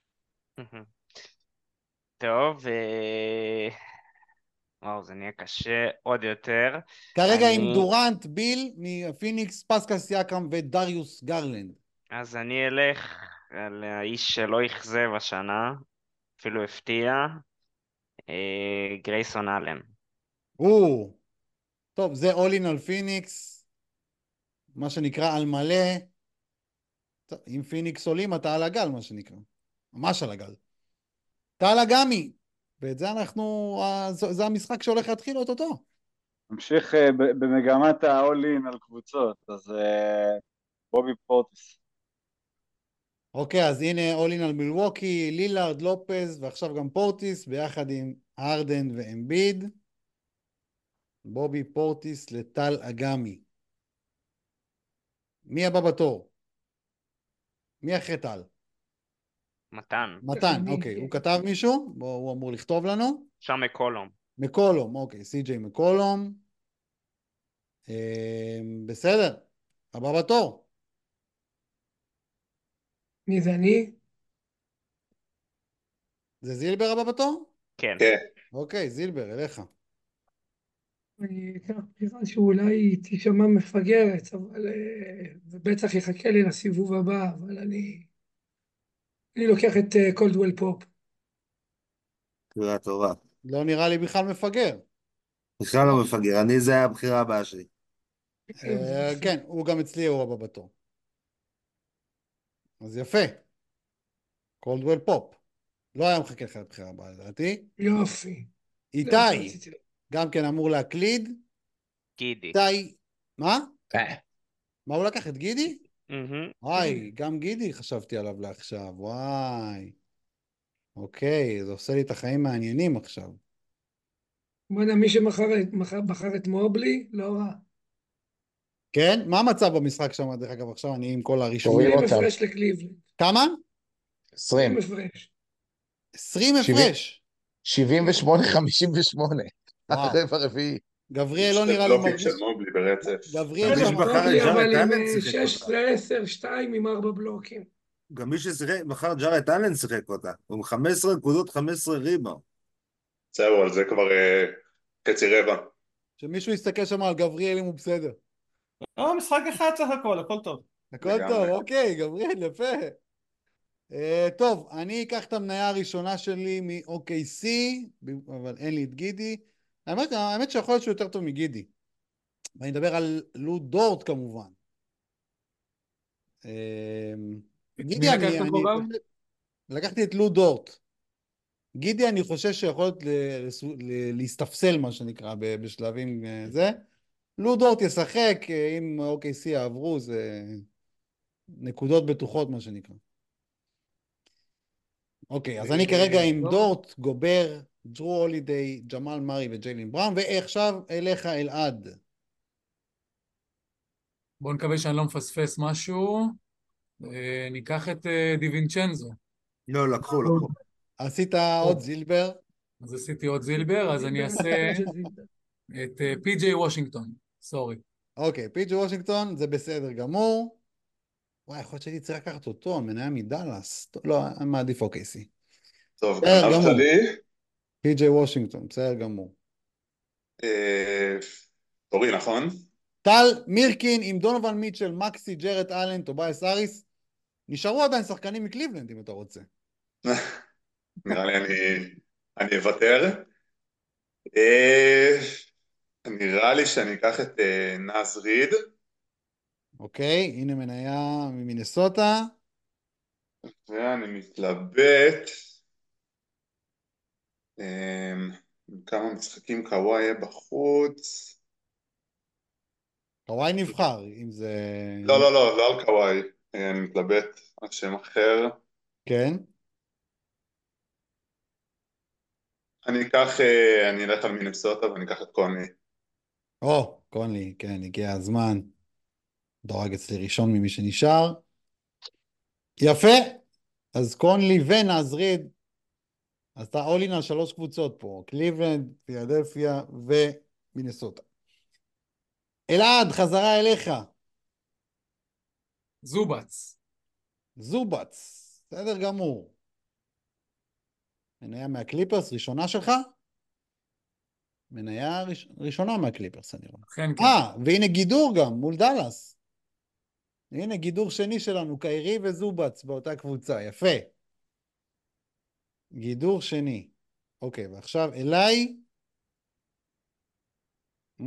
טוב, אה, וואו, זה נהיה קשה עוד יותר. כרגע אני- עם דורנט, ביל מפיניקס, פסקל סיאקם ודריוס גרלנד. אז אני אלך על האיש שלא אכזב השנה, אפילו הפתיע, אה, גרייסון אלן. או, טוב, זה אולין על פיניקס, מה שנקרא על מלא. טוב, אם פיניקס עולים אתה על הגל, מה שנקרא. ממש על הגל. אתה על הגמי. ואת זה אנחנו, אה, זה זה המשחק שהולך להתחיל אותו. נמשיך אה, ב- במגמת ה-all-in על קבוצות, אז אה, בובי פורטיס. אוקיי, אז הנה אולין על מילווקי, לילארד, לופז, ועכשיו גם פורטיס, ביחד עם הרדן ואמביד. בובי פורטיס לטל אגמי. מי הבא בתור? מי אחרי טל? מתן. מתן, אני- אוקיי. הוא כתב מישהו? בוא, הוא אמור לכתוב לנו. שם מקולום. מקולום, אוקיי, סי.ג'יי מקולום. אה, בסדר. הבא בתור. מי זה אני? זה זילבר הבא בתור? כן. כן. אוקיי, זילבר, אליך. אני אקח בחירה שאולי תישמע מפגרת, אבל... אה, ובטח יחכה לי לסיבוב הבא, אבל אני... אני לוקח את אה, קולדוול פופ. בחירה טובה. לא נראה לי בכלל מפגר. בכלל לא מפגר, אני, זה הבחירה הבאה שלי. אה, כן, הוא גם אצלי הוא הבא בתור. אז יפה. קולדוול פופ. לא היה מחכה לך לבחירה הבאה, לדעתי. יופי. זה מה איתי, שרציתי לומר. גם כן אמור להקליד. גידי. איתי, מה? אה, מה הוא לקח את גידי? מהמם. וואי, גם גידי חשבתי עליו לעכשיו, וואי. אוקיי, זה עושה לי את החיים מעניינים עכשיו. בוא'נה, מי שמכר את- מכר- בחר את מובלי, לא רע. כן? מה המצב במשחק שם, דרך אגב, עכשיו אני עם כל הרישומים. קוראים עשרים אותם. הפרש לקליבלנד. כמה? עשרים. עשרים הפרש. עשרים שבעים. הפרש. שבעים ושמונה חמישים ושמונה. וואו. הרבע הרביעי. גבריאל לא שתי נראה לי בלוקים של מרגיש... מובלי ברצף. גבריאל מי שם... שבחר מובלי ג'ארד אבל עם אלן אה, שיחק שש אותה. עשרה עשר שתיים עם ארבע בלוקים. גם מי ששיחק, בחר ג'ארד אלן שיחק אותה. הוא עם חמש עשרה נקודות, חמש עשרה ריבאונד. זהו, על זה כבר אה, חצי רבע. שמישהו יסתכל שם על גבריאל אם הוא בסדר. לא, משחק אחד סך הכל, הכל טוב. הכל לגמרי. טוב, אוקיי, גבריאל, יפה. Uh, טוב, אני אקח את המניה הראשונה שלי מ-או קיי סי, אבל אין לי את גידי. האמת, האמת שיכול להיות שהוא יותר טוב מגידי. ואני מדבר על לו דורט כמובן. Uh, גידי, מי אני, לקחת אני פה גם? חושב- לקחתי את לו דורט. גידי, אני חושב שיכול להיות ל- ל- להסתפסל, מה שנקרא, ב- בשלבים אה, זה. לו דורט ישחק, אה, אם או קיי סי יעברו, זה נקודות בטוחות, מה שנקרא. אוקיי, אז אני כרגע עם טוב. דורט, גובר, ג'רו הולידיי, ג'מאל מארי וג'יילין בראון, ועכשיו אליך אלעד. בואו נקווה שאני לא מפספס משהו. אה, ניקח את אה, דיווינצ'נזו. לא, לקחו, לקחו. עשית עוד זילבר. אז עשיתי עוד זילבר, אז אני אעשה את אה, פי.ג'יי וושינגטון. סורי. אוקיי, פי.ג'י וושינגטון, זה בסדר גמור. וואי, יכול להיות שהייתי צריך לקחת אותו, מניה מדלס. טוב, לא, אני מעדיף או קיי סי. טוב, בסדר גנבת גמור. לי. פי.ג'יי וושינגטון, בסדר גמור. אה, תורי, נכון? טל מירקין עם דונובל מיטשל, מקסי, ג'רד אלן, טובייס אריס. נשארו עדיין שחקנים מקליבלנד, אם אתה רוצה. נראה לי אני, אני אוותר. אה, נראה לי שאני אקח את אה, נאז ריד. אוקיי, הנה מניה ממינסוטה. ואני מתלבט. אה, כמה משחקים קוואי יהיה בחוץ. קוואי נבחר, אם זה... לא, לא, לא, לא על קוואי. אה, אני מתלבט על שם אחר. כן. אני אקח, אה, אני אלך על מינסוטה ואני אקח את קוני. או, קונלי, כן, הגיע הזמן. דורג אצלי ראשון ממי שנשאר. יפה. אז קונלי ונעזריד. אז אתה אולין על שלוש קבוצות פה. קליבלנד, פילדלפיה ומינסוטה. אלעד, חזרה אליך. זובץ. זובץ. בסדר גמור. מניה מהקליפרס, ראשונה שלך? מניה ראש... ראשונה מהקליפרס, אני רואה. כן, כן. אה, והנה גידור גם, מול דלס. הנה גידור שני שלנו, קיירי וזובץ באותה קבוצה, יפה. גידור שני. אוקיי, ועכשיו אליי. Mm,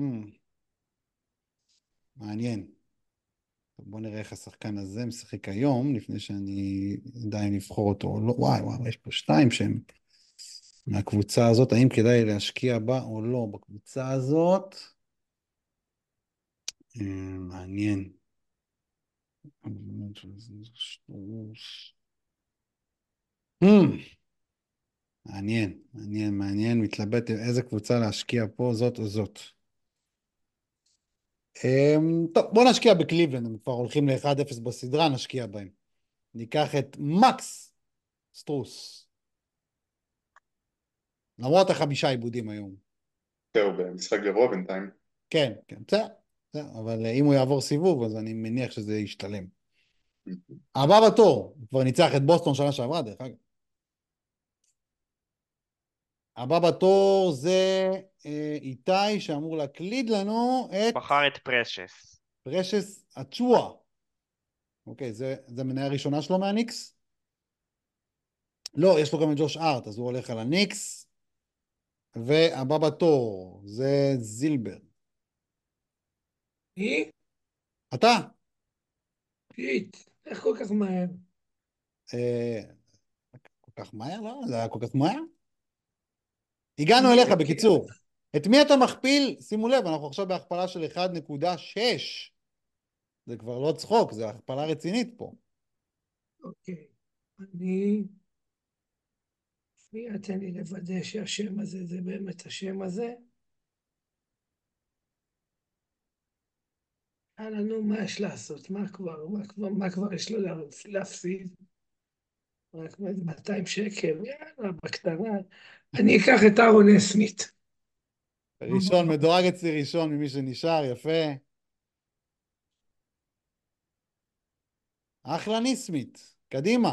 מעניין. טוב, בוא נראה איך השחקן הזה משחק היום, לפני שאני אדע אם לבחור אותו או לא. וואי, וואי, יש פה שתיים שהם מהקבוצה הזאת. האם כדאי להשקיע בה או לא בקבוצה הזאת? אה, מעניין. Hmm, מעניין, מעניין, מעניין, מתלבט עם איזה קבוצה להשקיע פה, זאת או זאת. אמ, טוב, בוא נשקיע בקליבלנד, הם כבר הולכים ל-אחד אפס בסדרה, נשקיע בהם. ניקח את מקס סטרוס. למרות החמישה עיבודים היום. זהו, במשחק גרוע בינתיים. כן, כן, בסדר, בסדר, אבל אם הוא יעבור סיבוב, אז אני מניח שזה ישתלם. הבא בתור, הוא כבר ניצח את בוסטון שנה שעברה, דרך אגב. הבא בתור זה אה, איתי שאמור להקליד לנו את בחר את פרשס. פרשס אצ'ואה. אוקיי, זה, זה מניה הראשונה שלו מהניקס? לא, יש לו גם את ג'וש ארט, אז הוא הולך על הניקס. והבא בתור זה זילבר. מי? אתה? פיט, איך כל כך מהר? אה, כל כך מהר? לא, זה היה כל כך מהר? הגענו מי אליך, לוקח? בקיצור. את מי אתה מכפיל? שימו לב, אנחנו עכשיו בהכפלה של אחת נקודה שש. זה כבר לא צחוק, זה הכפלה רצינית פה. אוקיי, אני... שנייה, תן לי לוודא שהשם הזה זה באמת השם הזה. יאללה, נו, מה יש לעשות? מה כבר, מה כבר, מה כבר יש לו לה- להפסיד? רק מאתיים שקל, יאללה, בקטנה. אני אקח את אהרון סמית. ראשון, מדורג אצלי ראשון ממי שנשאר, יפה. אחלה ניסמית, קדימה.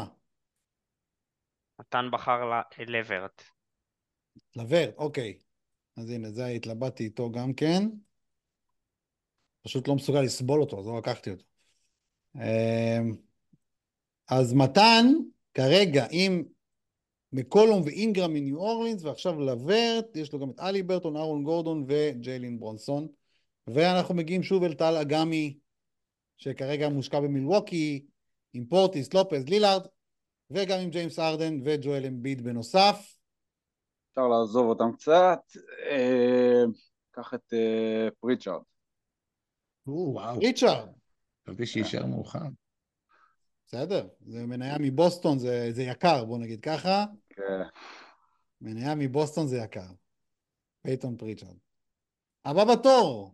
מתן בחר ל- לברט. לבר, אוקיי. אז הנה, זה התלבטתי איתו גם כן. פשוט לא מסוגל לסבול אותו, אז לא לקחתי אותו. אמ, אז מתן, כרגע, עם מקולום ואינגרם מניו אורלינס, ועכשיו לברט, יש לו גם את אלי ברטון, אהרון גורדון וג'יילין ברונסון. ואנחנו מגיעים שוב אל טל אגמי, שכרגע מושקע במילווקי, עם פורטיס, לופז, לילארד, וגם עם ג'יימס ארדן וג'ואל אמביד בנוסף. אפשר לעזוב אותם קצת. אה, קח את אה, פריצ'ארד. וואו, ריצ'ארד, חשבתי שישאר מאוחר. בסדר, זה מניה מבוסטון, זה, זה יקר, בוא נגיד ככה. כן. מניה מבוסטון זה יקר. פייטון פריצ'ארד. הבא בתור,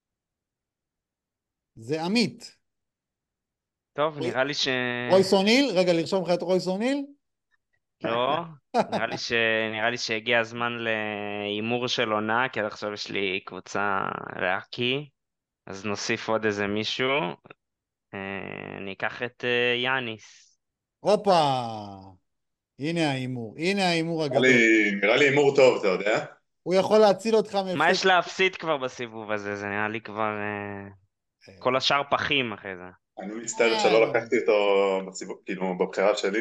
זה עמית. טוב, נראה לי ש... רויס אוניל, רגע, לרשום לך את רויס אוניל? לא, נראה לי ש... נראה לי שהגיע הזמן להימור של עונה, כי עד עכשיו יש לי קבוצה ראקי, אז נוסיף עוד איזה מישהו. אה, אני אקח את אה, יאניס. הופה, הנה ההימור, הנה ההימור נראה לי, הגדול. נראה לי הימור טוב, אתה יודע? הוא יכול להציל אותך מה מהפסד. יש להפסיד כבר בסיבוב הזה? זה נראה לי כבר... אה, כל השאר פחים אחרי זה. אני מצטער שלא לקחתי אותו בסיבוב, כאילו, בבחירה שלי.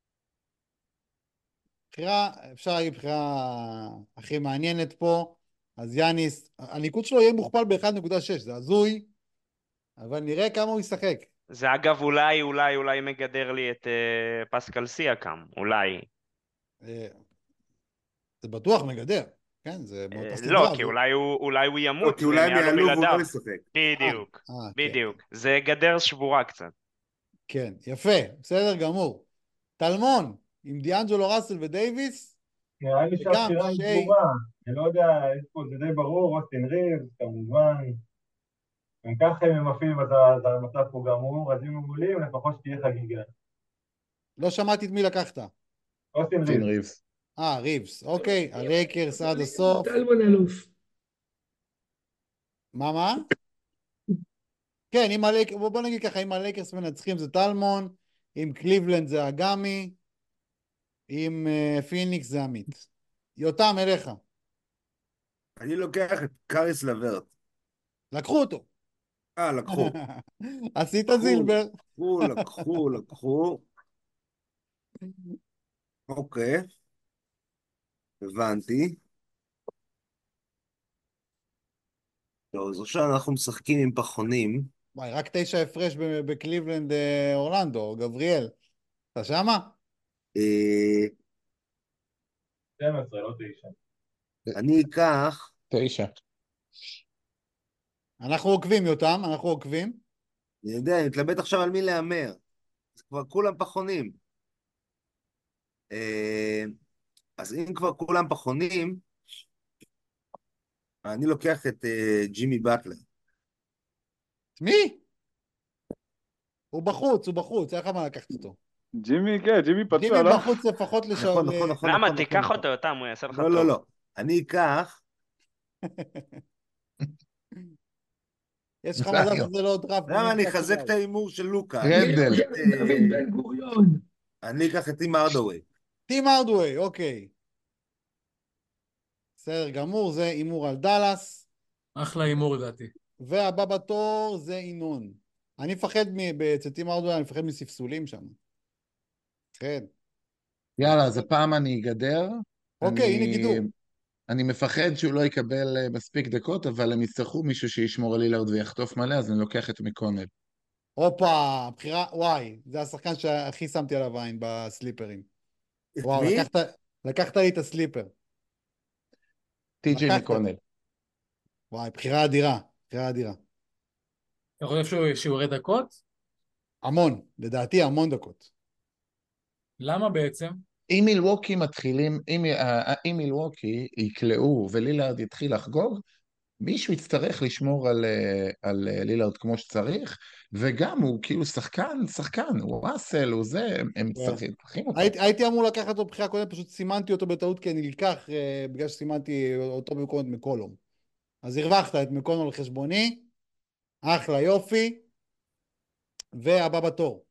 בחירה, אפשר להגיד בחירה הכי מעניינת פה. אז יאניס, הניקוד שלו יהיה מוכפל ב-אחד נקודה שש, זה הזוי, אבל נראה כמה הוא ישחק. זה אגב אולי, אולי, אולי מגדר לי את אה, פסקל סיאקם, אולי. אה, זה בטוח מגדר, כן? זה אה, באותה לא, סדרה. כי זה- אולי הוא, אולי הוא לא, ימות כי אולי והם הם יעלו יעלו והוא בלעדיו. לא ישחק. בדיוק, אה, כן, בדיוק. זה גדר שבורה קצת. כן, יפה, בסדר גמור. טלמון, עם דיאנג'לו ראסל ודייביס, נראה לי וגם שהבחירה היא שיי. ברורה. אני לא יודע, יש פה, זה די ברור, אוסטין ריבס, כמובן. גם ככה אם הם עפים אז ה- אז המצב פה גמור, אז אם הם עולים לפחות שתהיה חגיגה. לא שמעתי את מי לקחת. אוסטין פין ריבס. ריבס. אה, ריבס, אוקיי, הלייקרס עד הסוף. טלמון אלוף. מה, מה? כן, אם הלייקרס, בוא נגיד ככה, אם הלייקרס מנצחים זה טלמון, אם קליבלנד זה אגמי, אם uh, פיניקס זה עמית. יותם, אליך. אני לוקח את קאריס לברט. לקחו אותו. אה, לקחו. עשית לקחו, זילבר. לקחו, לקחו, לקחו. אוקיי, הבנתי. טוב, אז עכשיו אנחנו משחקים עם פחונים. וואי, רק תשע הפרש ב- בקליבלנד אה, אורלנדו, גבריאל. אתה שמה? אה, שתים עשרה, לא תשע. אני אקח, תשע. אנחנו עוקבים, יותם, אנחנו עוקבים. אני יודע, אני מתלבט עכשיו על מי להמר. זה כבר כולם פחונים. אה, אז אם כבר כולם פחונים, אני לוקח את אה, ג'ימי באטלר. מי? הוא בחוץ, הוא בחוץ, איך מה לקחת אותו? ג'ימי, כן, ג'ימי ג'ימי פצוע, לא? בחוץ לפחות לש... נכון, ל- נכון, נכון, למה? נכון, תיקח נכון. אותו, יותם, הוא יעשה לך לא, לא, טוב. לא. אני אקח, יש לך מזל שזה לא דראפט. למה אני במקרה אחזק כדאי. את ההימור של לוקה? אני אני רנדל. אקח לוקח את, את דוד אה, בן גוריון. אני אקח את טים ארדווי. טים ארדווי, אוקיי. בסדר גמור, זה הימור על דאלאס. אחלה הימור לדעתי. והבא בתור זה ינון. אני מפחד, מ- אצל טים ארדווי, אני מפחד מספסולים שם. מפחד. יאללה, אז הפעם אני אגדר. אוקיי, הנה אני, גידור. אני מפחד שהוא לא יקבל אה, מספיק דקות, אבל הם יצטרכו מישהו שישמור על לילארד ויחטוף מלא, אז אני לוקח את מקונל. הופה, בחירה, וואי, זה השחקן שהכי שמתי עליו עין בסליפרים. את וואו, מי? לקחת, לקחת לי את הסליפר. טי.ג'יי לקחת. מקונל. וואי, בחירה אדירה, בחירה אדירה. אתה חושב שהוא שהוא ירד דקות? המון, לדעתי המון דקות. למה בעצם? אם מילווקי מתחילים, אם, אה, אם מילווקי יקלעו ולילארד יתחיל לחגוג, מישהו יצטרך לשמור על, אה, על אה, לילארד כמו שצריך, וגם הוא כאילו שחקן, שחקן, הוא ראסל, הוא זה, הם- הם כן. צריכים אותו. הייתי, הייתי אמור לקחת אותו בבחירה קודם, פשוט סימנתי אותו בטעות כי אני נלקח אה, בגלל שסימנתי אותו במקום את מקולום. אז הרווחת את מקולום על חשבוני, אחלה יופי, והבא בתור.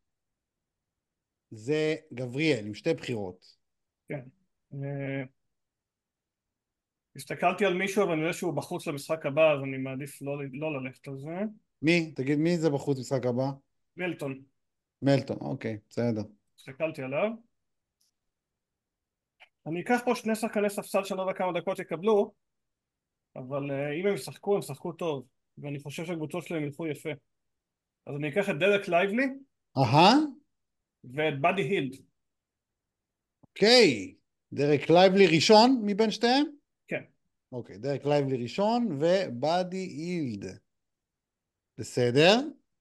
זה גבריאל עם שתי בחירות. כן. אה, הסתכלתי על מישהו אבל אני יודע שהוא בחוץ למשחק הבא אז אני מעדיף לא, לא ללכת על זה. מי? תגיד מי זה בחוץ משחק הבא? מילטון, מלטון, אוקיי, בסדר. הסתכלתי עליו. אני אקח פה שני שחקני ספסל שלא יודע כמה דקות יקבלו, אבל אה, אם הם ישחקו הם ישחקו טוב, ואני חושב שהקבוצות שלהם ילכו יפה. אז אני אקח את דרק לייבלי אהה, ואת באדי הילד. אוקיי. דרק לייבלי ראשון מבין שתיהם? כן. אוקיי, דרק לייבלי ראשון ובאדי אילד. בסדר.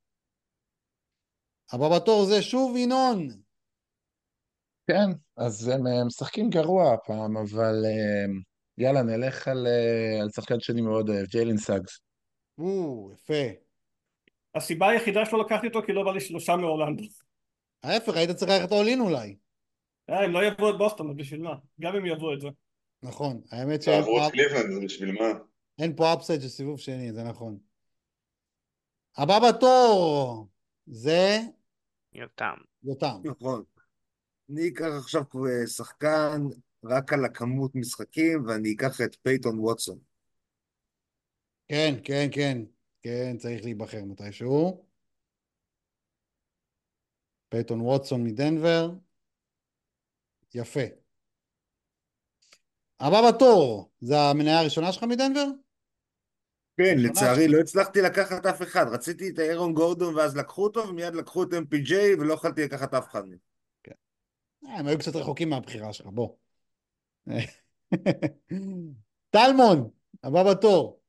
הבא בתור זה שוב ינון. כן, אז הם אה, משחקים גרוע הפעם, אבל אה, יאללה, נלך על, אה, על שחקן שאני מאוד אוהב, ג'יילן סאגס. או, יפה. הסיבה היחידה שלא לקחתי אותו כי לא בא לי שלושה מאורלנדו. ההפך, היית צריך ללכת אולין אולי. אה, הם לא יבואו את בוסטון, אז בשביל מה? גם אם יבואו את זה. נכון, האמת שאין תעברו פה, את קליבלנד, זה בשביל מה? אין פה אפסייד של סיבוב שני, זה נכון. הבא בתור זה יותם. יותם. נכון. אני אקח עכשיו אה, שחקן רק על הכמות משחקים, ואני אקח את פייטון ווטסון. כן, כן, כן. כן, צריך להיבחר מתישהו. פייטון ווטסון מדנבר. יפה. הבא בתור, זה המניה הראשונה שלך מדנבר? כן, ראשונה לצערי שלך. לא הצלחתי לקחת אף אחד. רציתי את אירון גורדון ואז לקחו אותו, ומיד לקחו את אם פי ג'יי ולא יכולתי לקחת אף אחד מהם. אה, הם היו קצת רחוקים מהבחירה שלך, בוא. טלמון, הבא בתור.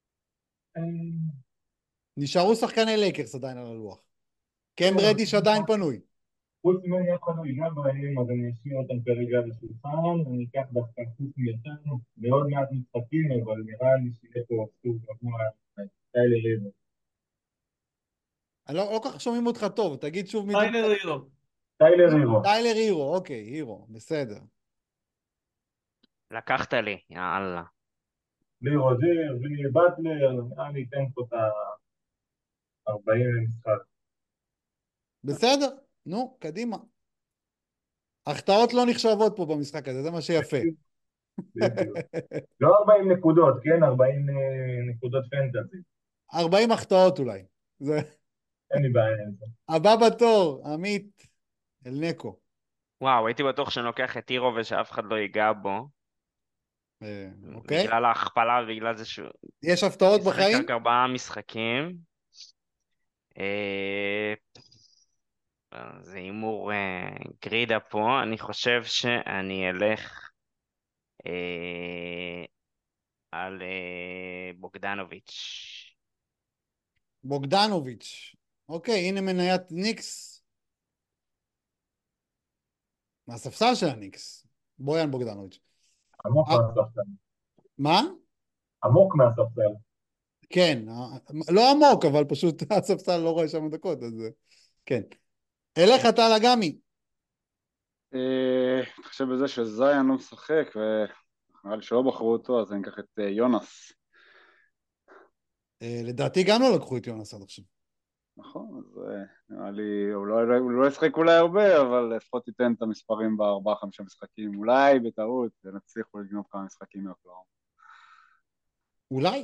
נשארו שחקני לייקרס עדיין על הלוח. קם רדיש עדיין פנוי. חוץ ממני אף אחד לא ייגע בהם, אז אני אשאיר אותם כרגע על השולחן, אני אקח דווקא חוץ מאיתנו, מאוד מעט משחקים, אבל נראה לי שיהיה פה סוג גבוה, טיילר הירו. אני לא לא כל כך שומעים אותך טוב, תגיד שוב מי... טיילר הירו. טיילר הירו. טיילר הירו, אוקיי, הירו, בסדר. לקחת לי, יאללה. בלי רוז'ר, בלי באטלר, נראה לי ייתן פה את ה-ארבעים למשחק. בסדר, נו, קדימה. החטאות לא נחשבות פה במשחק הזה, זה מה שיפה. בדיוק. לא ארבעים נקודות, כן? ארבעים אה, נקודות פנטזי. ארבעים החטאות אולי. זה... אין לי בעיה עם זה. הבא בתור, עמית אלנקו. וואו, הייתי בטוח שאני לוקח את הירו ושאף אחד לא ייגע בו. אה, אוקיי. בגלל ההכפלה, בגלל זה שהוא... יש הפתעות משחק בחיים? רק ארבעה משחקים. אה, זה הימור אה, גרידה פה. אני חושב שאני אלך אה, על אה, בוגדנוביץ'. בוגדנוביץ'. אוקיי, הנה מניית ניקס. מהספסל של הניקס. בויאן בוגדנוביץ'. עמוק אה, מהספסל. מה? עמוק מהספסל. כן, אה, לא עמוק, אבל פשוט הספסל לא רואה שם דקות, אז אה, כן. אליך טל אגמי. אה, אני חושב בזה שזיין לא משחק, ונראה לי שלא בחרו אותו, אז אני אקח את אה, יונס. אה, לדעתי גם לא לקחו את יונס עד עכשיו. נכון, אז אה, נראה לי, הוא לא, הוא לא ישחק אולי הרבה, אבל לפחות ייתן את המספרים בארבעה חמישה משחקים, אולי בטעות, ונצליחו לגנוב כמה משחקים מאוקלהומה. אולי.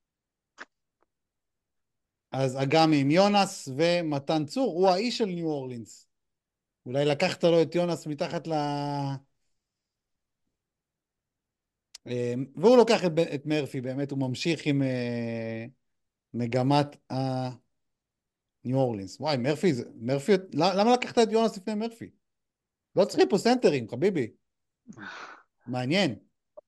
אז אגמי עם יונס ומתן צור, הוא האיש של ניו אורלינס. אולי לקחת לו את יונס מתחת ל... אה, והוא לוקח את, את מרפי, באמת, הוא ממשיך עם אה, מגמת הניו אורלינס. וואי, מרפי, זה- מרפי, למה לקחת את יונס לפני מרפי? לא צריכים פה סנטרים, חביבי. מעניין.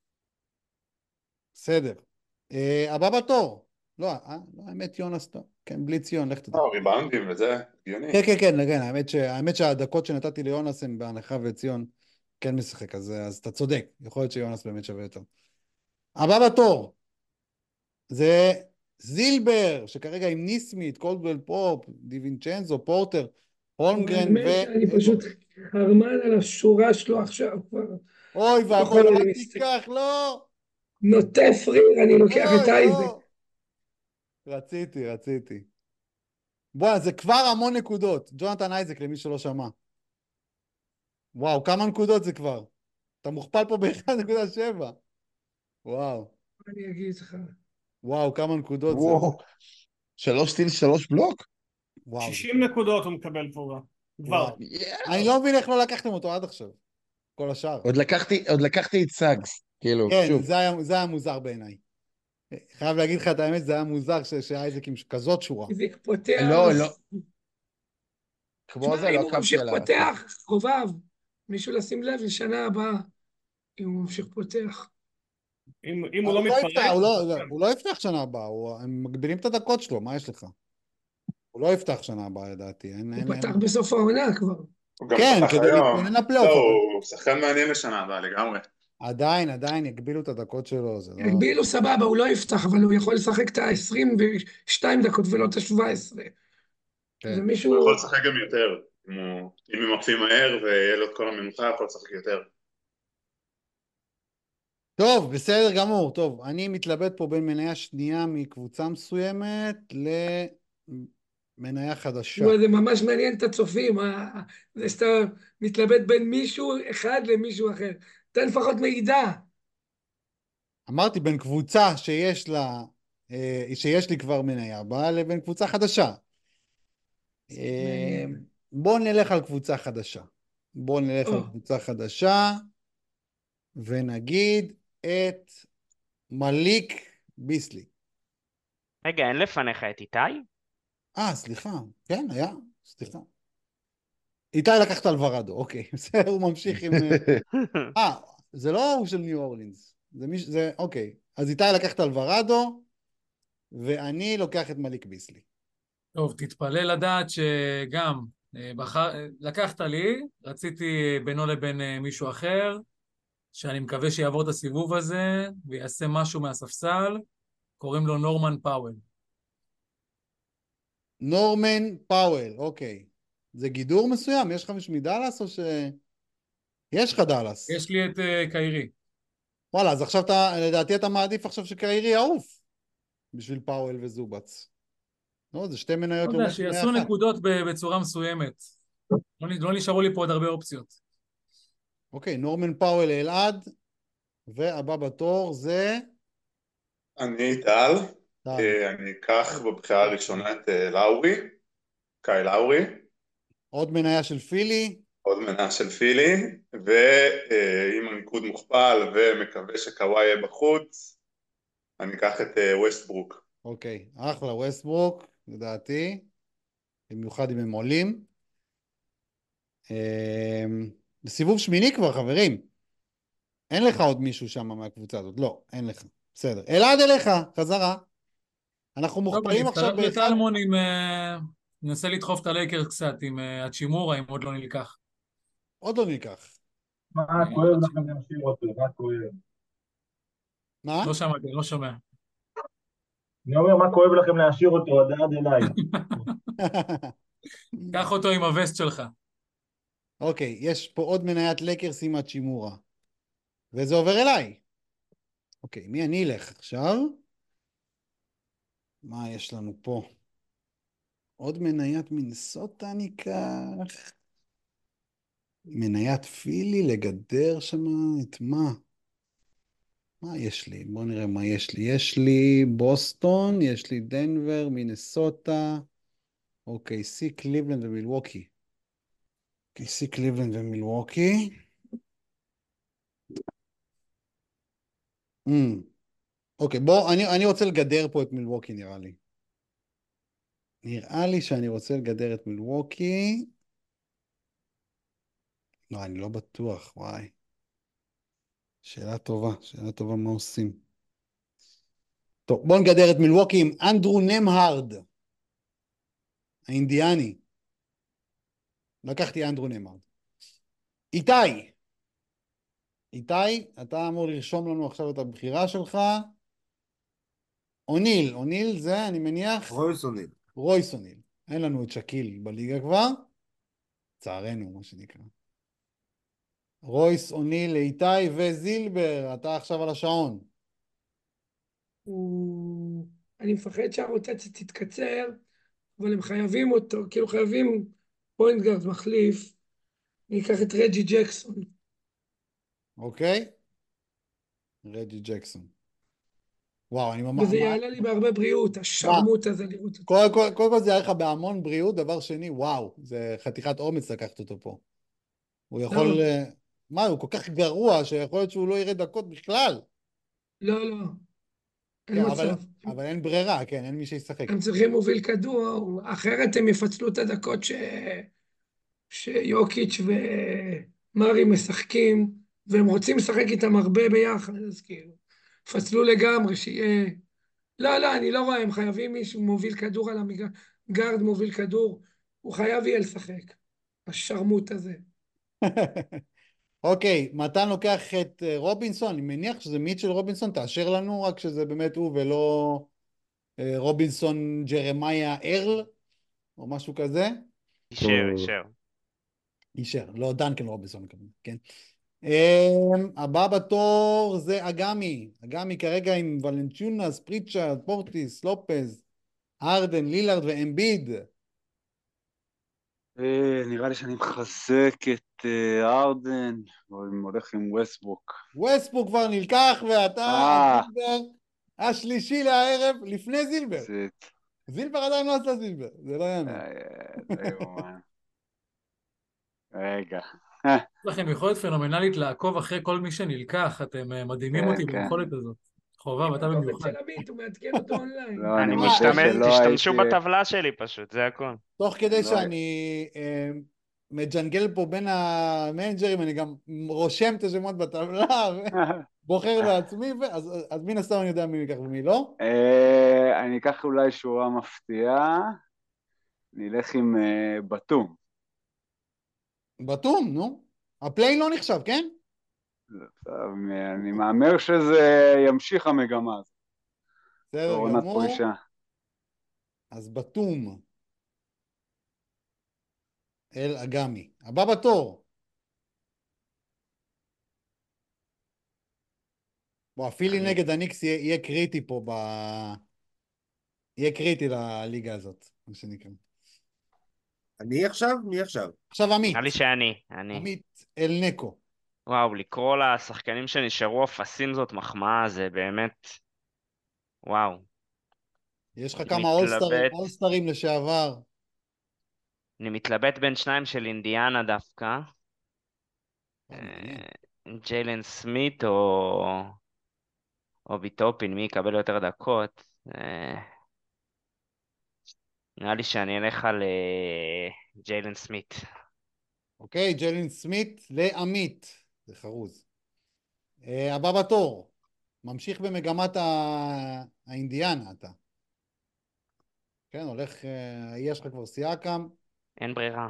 בסדר. אה, הבא בתור. לא, אה, לא, האמת יונס טוב. כן, בלי ציון, לך תדע. לא, ריבאונדים וזה, הגיוני. כן, כן, כן, כן, האמת, ש... האמת שהדקות שנתתי ליונס הם בהנחה וציון כן משחק, אז, אז אתה צודק, יכול להיות שיונס באמת שווה יותר. הבא בתור, זה זילבר, שכרגע עם ניסמית, קולדוול פופ, דיווינצ'נזו, פורטר, הולמגרן ו... האמת שאני פשוט חרמן על השורה שלו עכשיו כבר. אוי לא ואבוי, יכול לא להסתכל. תיקח, לא! נוטה פריר, אני לוקח את אוי, אייזק. לא! רציתי, רציתי. בואי, זה כבר המון נקודות. ג'ונתן אייזק, למי שלא שמע. וואו, כמה נקודות זה כבר? אתה מוכפל פה ב-אחד נקודה שבע. וואו. מה אני אגיד לך? וואו, כמה נקודות זה. וואו, שלוש סטיל, שלוש בלוק? וואו. שישים נקודות הוא מקבל פה כבר. וואו. אני לא מבין איך לא לקחתם אותו עד עכשיו. כל השאר. עוד לקחתי, עוד לקחתי את סאגס, כאילו, כן, שוב. זה היה, זה היה מוזר בעיניי. חייב להגיד לך את האמת, זה היה מוזר ש- שאייזק עם כזאת שורה. אייזק פותח. לא, לא. כמו תשמע, זה, אם לא הוא ממשיך עקבתי עליו. פותח, חובב. מישהו לשים לב לשנה הבאה, אם הוא ממשיך פותח. אם, אם הוא לא הוא לא מתפרק, יפתח, הוא לא- הוא הוא לא יפתח שנה הבאה, הוא- הם מגבילים את הדקות שלו, מה יש לך? הוא לא יפתח שנה הבאה, לדעתי. אין- הוא אין- פתח אין- בסוף העונה כבר. הוא גם כן, פתח כדי היום. להתכונן לא, לפלייאוף, אבל הוא שחקן מעניין לשנה הבאה לגמרי. עדיין, עדיין יגבילו את הדקות שלו, זה לא... הגבילו סבבה, הוא לא יפתח, אבל הוא יכול לשחק את ה-עשרים ושתיים דקות ולא את ה-שבע עשרה. כן. זה מישהו... הוא יכול לשחק גם יותר. אם הוא- אם הם עפים מהר ויהיה לו את כל המנוחה, הוא יכול לשחק יותר. טוב, בסדר גמור, טוב, אני מתלבט פה בין מניה שנייה מקבוצה מסוימת למניה חדשה. וואי, זה ממש מעניין את הצופים, ה- זה שאתה מתלבט בין מישהו אחד למישהו אחר. תן לפחות מידע. אמרתי בין קבוצה שיש לה, אה, שיש לי כבר מניה בה, לבין קבוצה חדשה. אה, מעניין. בואו נלך על קבוצה חדשה. בואו נלך על או. קבוצה חדשה, ונגיד את מליק ביסלי. רגע, אין לפניך את איתי? אה, סליחה, כן, היה, סליחה. איתי לקחת על ורדו, אוקיי, בסדר, הוא ממשיך עם... אה, זה לא הוא של ניו אורלינס, זה מיש... זה, אוקיי. אז איתי לקחת על ורדו, ואני לוקח את מליק ביסלי. טוב, תתפלא לדעת שגם אה, בחר... לקחת לי, רציתי בינו לבין אה, מישהו אחר, שאני מקווה שיעבור את הסיבוב הזה ויעשה משהו מהספסל, קוראים לו נורמן פאוול. נורמן פאוול, אוקיי. זה גידור מסוים? יש לך מישהו מדלס או ש... יש לך דלס. יש לי את אה, קיירי. וואלה, אז עכשיו אתה, לדעתי אתה מעדיף עכשיו שקיירי יעוף, בשביל פאוול וזובץ. לא, זה שתי מניות לא יודע, לעומת מניה שיעשו אחת. נקודות ב- בצורה מסוימת. לא, נ- לא נשארו לי פה עוד הרבה אופציות. אוקיי, נורמן פאוול אלעד, והבא בתור זה... אני טל, טל. אה, אני אקח בבחירה הראשונה את אה, לאורי, קאי לאורי, עוד מניה של פילי. עוד מנה של פילי, ועם הניקוד מוכפל ומקווה שקוואי יהיה בחוץ, אני אקח את אה, ווסטברוק. אוקיי, אחלה, ווסטברוק, לדעתי, במיוחד אם הם עולים. אמ, בסיבוב שמיני כבר, חברים. אין לך עוד מישהו שם מהקבוצה הזאת. לא, אין לך. בסדר. אלעד אליך, חזרה. אנחנו טוב, אני מוכפלים עכשיו אצטרף באחד. לטלמון אם... אה, ננסה לדחוף את הלייקר קצת עם אה, הצ'ימורה, אם עוד לא נלקח. עוד לא ניקח. מה אה, כואב עוד לכם צ'ימורה. להשאיר אותו? מה כואב? מה? לא שמעתי, לא שומע. אני אומר, מה כואב לכם להשאיר אותו עד עד אליי? קח אותו עם הווסט שלך. אוקיי, יש פה עוד מניית לקרס עם הצ'ימורה. וזה עובר אליי. אוקיי, מי אני אלך עכשיו? מה יש לנו פה? עוד מניית מינסוטה ניקח. מניית פילי לגדר שם, את מה? מה יש לי? בואו נראה מה יש לי. יש לי בוסטון, יש לי דנבר, מינסוטה, אוקיי, סי, קליבלנד ומילווקי. אוקיי, סי, קליבלנד ומילווקי. אמ, אוקיי, בואו, אני, אני רוצה לגדר פה את מילווקי, נראה לי. נראה לי שאני רוצה לגדר את מילווקי. לא, אני לא בטוח, וואי. שאלה טובה, שאלה טובה מה עושים. טוב, בואו נגדר את מילווקי עם אנדרו נמהרד, האינדיאני. לקחתי אנדרו נמהרד. איתי. איתי, אתה אמור לרשום לנו עכשיו את הבחירה שלך. אוניל, אוניל זה, אני מניח, רויס אוניל. רויס אוניל. אין לנו את שקיל בליגה כבר. צערנו, מה שנקרא. רויס אוניל לאיתי וזילבר, אתה עכשיו על השעון. הוא... אני מפחד שהרוטציה תתקצר, אבל הם חייבים אותו, כאילו חייבים פוינט גארד מחליף. אני אקח את רג'י ג'קסון. אוקיי? רג'י ג'קסון. וואו, אני ממש... וזה יעלה לי בהרבה בריאות, השרמוט הזה לראות אותו. קודם כל, קודם כל זה היה לך בהמון בריאות, דבר שני, וואו, זה חתיכת אומץ לקחת אותו פה. הוא יכול... לא, אה, מה, הוא כל כך גרוע שיכול להיות שהוא לא יראה דקות בכלל. לא, לא, כן, אין אבל, מצב. אבל אין ברירה, כן, אין מי שישחק. הם צריכים מוביל כדור, אחרת הם יפצלו את הדקות ש... שיוקיץ' ומרי משחקים, והם רוצים לשחק איתם הרבה ביחד, אז כאילו, פצלו לגמרי, שיהיה... לא, לא, אני לא רואה, הם חייבים מישהו מוביל כדור על המגרש, גארד מוביל כדור, הוא חייב יהיה לשחק, השרמוט הזה. אוקיי, מתן לוקח את אה, רובינסון, אני מניח שזה מיטשל רובינסון, תאשר לנו רק שזה באמת הוא ולא אה, רובינסון ג'רמיה ארל, או משהו כזה. אישר, אישר. אישר, לא דנקן רובינסון, כן. Um, הבא בתור זה אגמי, אגמי כרגע עם ולנטיונס, פריצ'רד, פורטיס, לופז, ארדן, לילארד ואמביד. אה, נראה לי שאני מחזק את אה, ארדן, או אם הולך עם ווסטברוק. ווסטברוק כבר נלקח ואתה אה, זילבר השלישי לערב לפני זילבר. זיט. זילבר עדיין לא עשה זילבר, זה לא יאמן. אה, זה יומן. רגע. יש לכם יכולת פנומנלית לעקוב אחרי כל מי שנלקח, אתם אה, מדהימים כן, אותי כן. ביכולת הזאת. חובב, אתה הכתובת במיוחד. של עמית, הוא מעדכן אותו אונליין. לא, אני אני מודה משתמש, שלא תשתמשו הייתי... בטבלה שלי פשוט, זה הכל. תוך כדי לא שאני אה, מג'נגל פה בין המנג'רים, אני גם רושם את השמות בטבלה ובוחר לעצמי, ו- אז, אז מן הסתם אני יודע מי ייקח ומי לא. אה, אני אקח אולי שורה מפתיעה, נלך עם אה, בתום. בתום, נו. הפליין לא נחשב, כן? עכשיו, אני מהמר שזה ימשיך המגמה הזאת, בסדר עונת גמור. פרישה. אז בתום. אל אגמי. הבא בתור. בוא, הפילי אני- נגד הניקס יהיה, יהיה קריטי פה ב... יהיה קריטי לליגה הזאת, מה שנקרא. אני עכשיו? מי עכשיו? עכשיו עמית. נראה לי שאני, אני. עמית אלנקו. וואו, לקרוא לשחקנים שנשארו אפסים זאת מחמאה, זה באמת... וואו. יש לך אני כמה אולסטרים, מתלבט. אולסטרים לשעבר. אני מתלבט בין שניים של אינדיאנה דווקא. אה, מעניין. אה, ג'יילן סמית או... או ביטופין, מי יקבל יותר דקות. אה, נראה לי שאני אלך על אה, ג'יילן סמית. אוקיי, ג'לין סמית לעמית. זה חרוז. אה, הבא בתור. ממשיך במגמת ה... האינדיאנה, אתה. כן, הולך, אה, יש לך כבר סייקם. אין ברירה.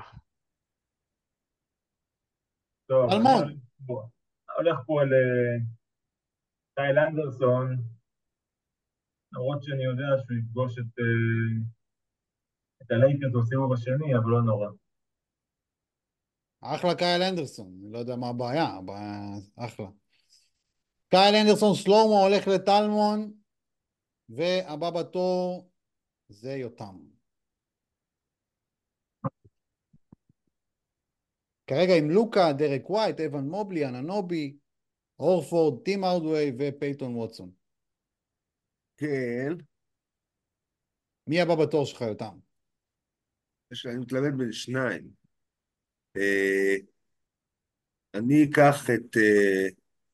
טוב, אני אלמון. הולך פה, הולך פה על אה, קייל אנדרסון, למרות שאני יודע שהוא יפגוש את, אה, את הלייקרס בסיבוב השני, אבל לא נורא. אחלה קייל אנדרסון, אני לא יודע מה הבעיה, הבעיה אחלה. קייל אנדרסון שלומו הולך לטלמון, והבא בתור זה יותם. כרגע עם לוקה, דרק ווייט, אבן מובלי, אננובי, הורפורד, טים ארדווי ופייטון ווטסון. כן, מי הבא בתור שלך יותם? יש לי, אני מתלבט בין שניים. אה, אני אקח את אה,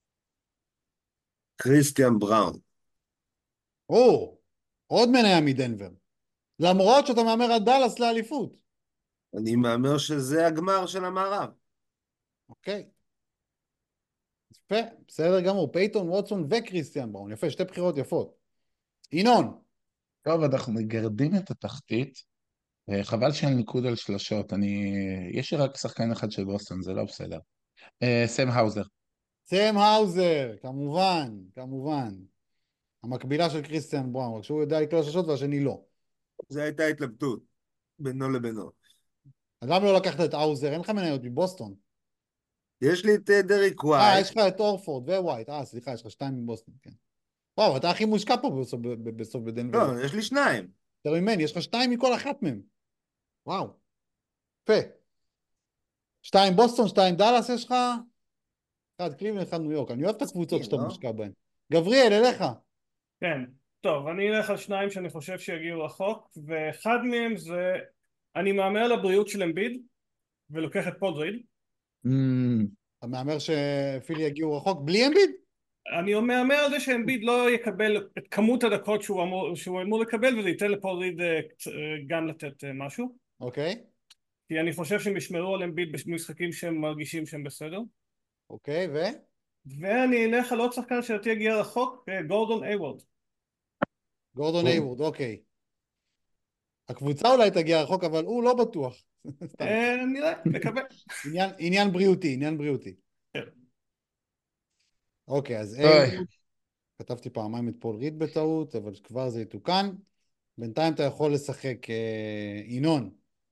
קריסטיאן בראון. או, עוד מניה מדנבר. למרות שאתה מאמר על דלס לאליפות. אני מהמר שזה הגמר של המערב. אוקיי. יפה, בסדר גמור. פייטון ווטסון וקריסטיאן בראון. יפה, שתי בחירות יפות. ינון. טוב, אנחנו מגרדים את התחתית. אה, חבל שאין ניקוד על שלשות. אני... יש לי רק שחקן אחד של בוסטון, זה לא בסדר. אה, סם האוזר. סם האוזר, כמובן, כמובן. המקבילה של קריסטיאן בראון, רק שהוא יודע לקלוע שלשות והשני לא. זו הייתה התלבטות בינו לבינו. אז למה לא לקחת את האוזר? אין לך מניות מבוסטון. יש לי את אה, דריק אה, ווייט. יש לך את אורפורד ווייט. אה, סליחה, יש לך שתיים מבוסטון, כן. וואו, אתה הכי מושקע פה בסוף, בסוף בדנבר. לא, יש לי שניים. יותר ממני, יש לך שתיים מכל אחת מהם. וואו. יפה. שתיים בוסטון, שתיים דלס יש לך? אחד קליבלנד, אחד ניו יורק. אני אוהב את הקבוצות שאתה לא? מושקע בהן. גבריאל, אליך. כן, טוב, אני אלך על שניים שאני חושב שיגיעו רחוק, ואחד מהם זה, אני מהמר לבריאות של אמביד, ולוקח את פודריד. Mm, אתה מהמר שפילי יגיעו רחוק בלי אמביד? אני מהמר על זה שאמביד לא יקבל את כמות הדקות שהוא אמור, שהוא אמור לקבל, וזה ייתן לפודריד אה, קצ- אה, גם לתת אה, משהו. אוקיי. כי אני חושב שהם ישמרו על אמביד במשחקים שהם מרגישים שהם בסדר. אוקיי, ו? ואני אלך על עוד שחקן שלדעתי יגיע רחוק, אה, גורדון איוורד. גורדון או. איוורד, אוקיי. הקבוצה אולי תגיע רחוק, אבל הוא לא בטוח. סתם. אה, נראה, נקווה. עניין, עניין בריאותי, עניין בריאותי. כן. אוקיי, אז אוי. איוורד, כתבתי פעמיים את פול ריד בטעות, אבל כבר זה יתוקן. בינתיים אתה יכול לשחק אה, ינון.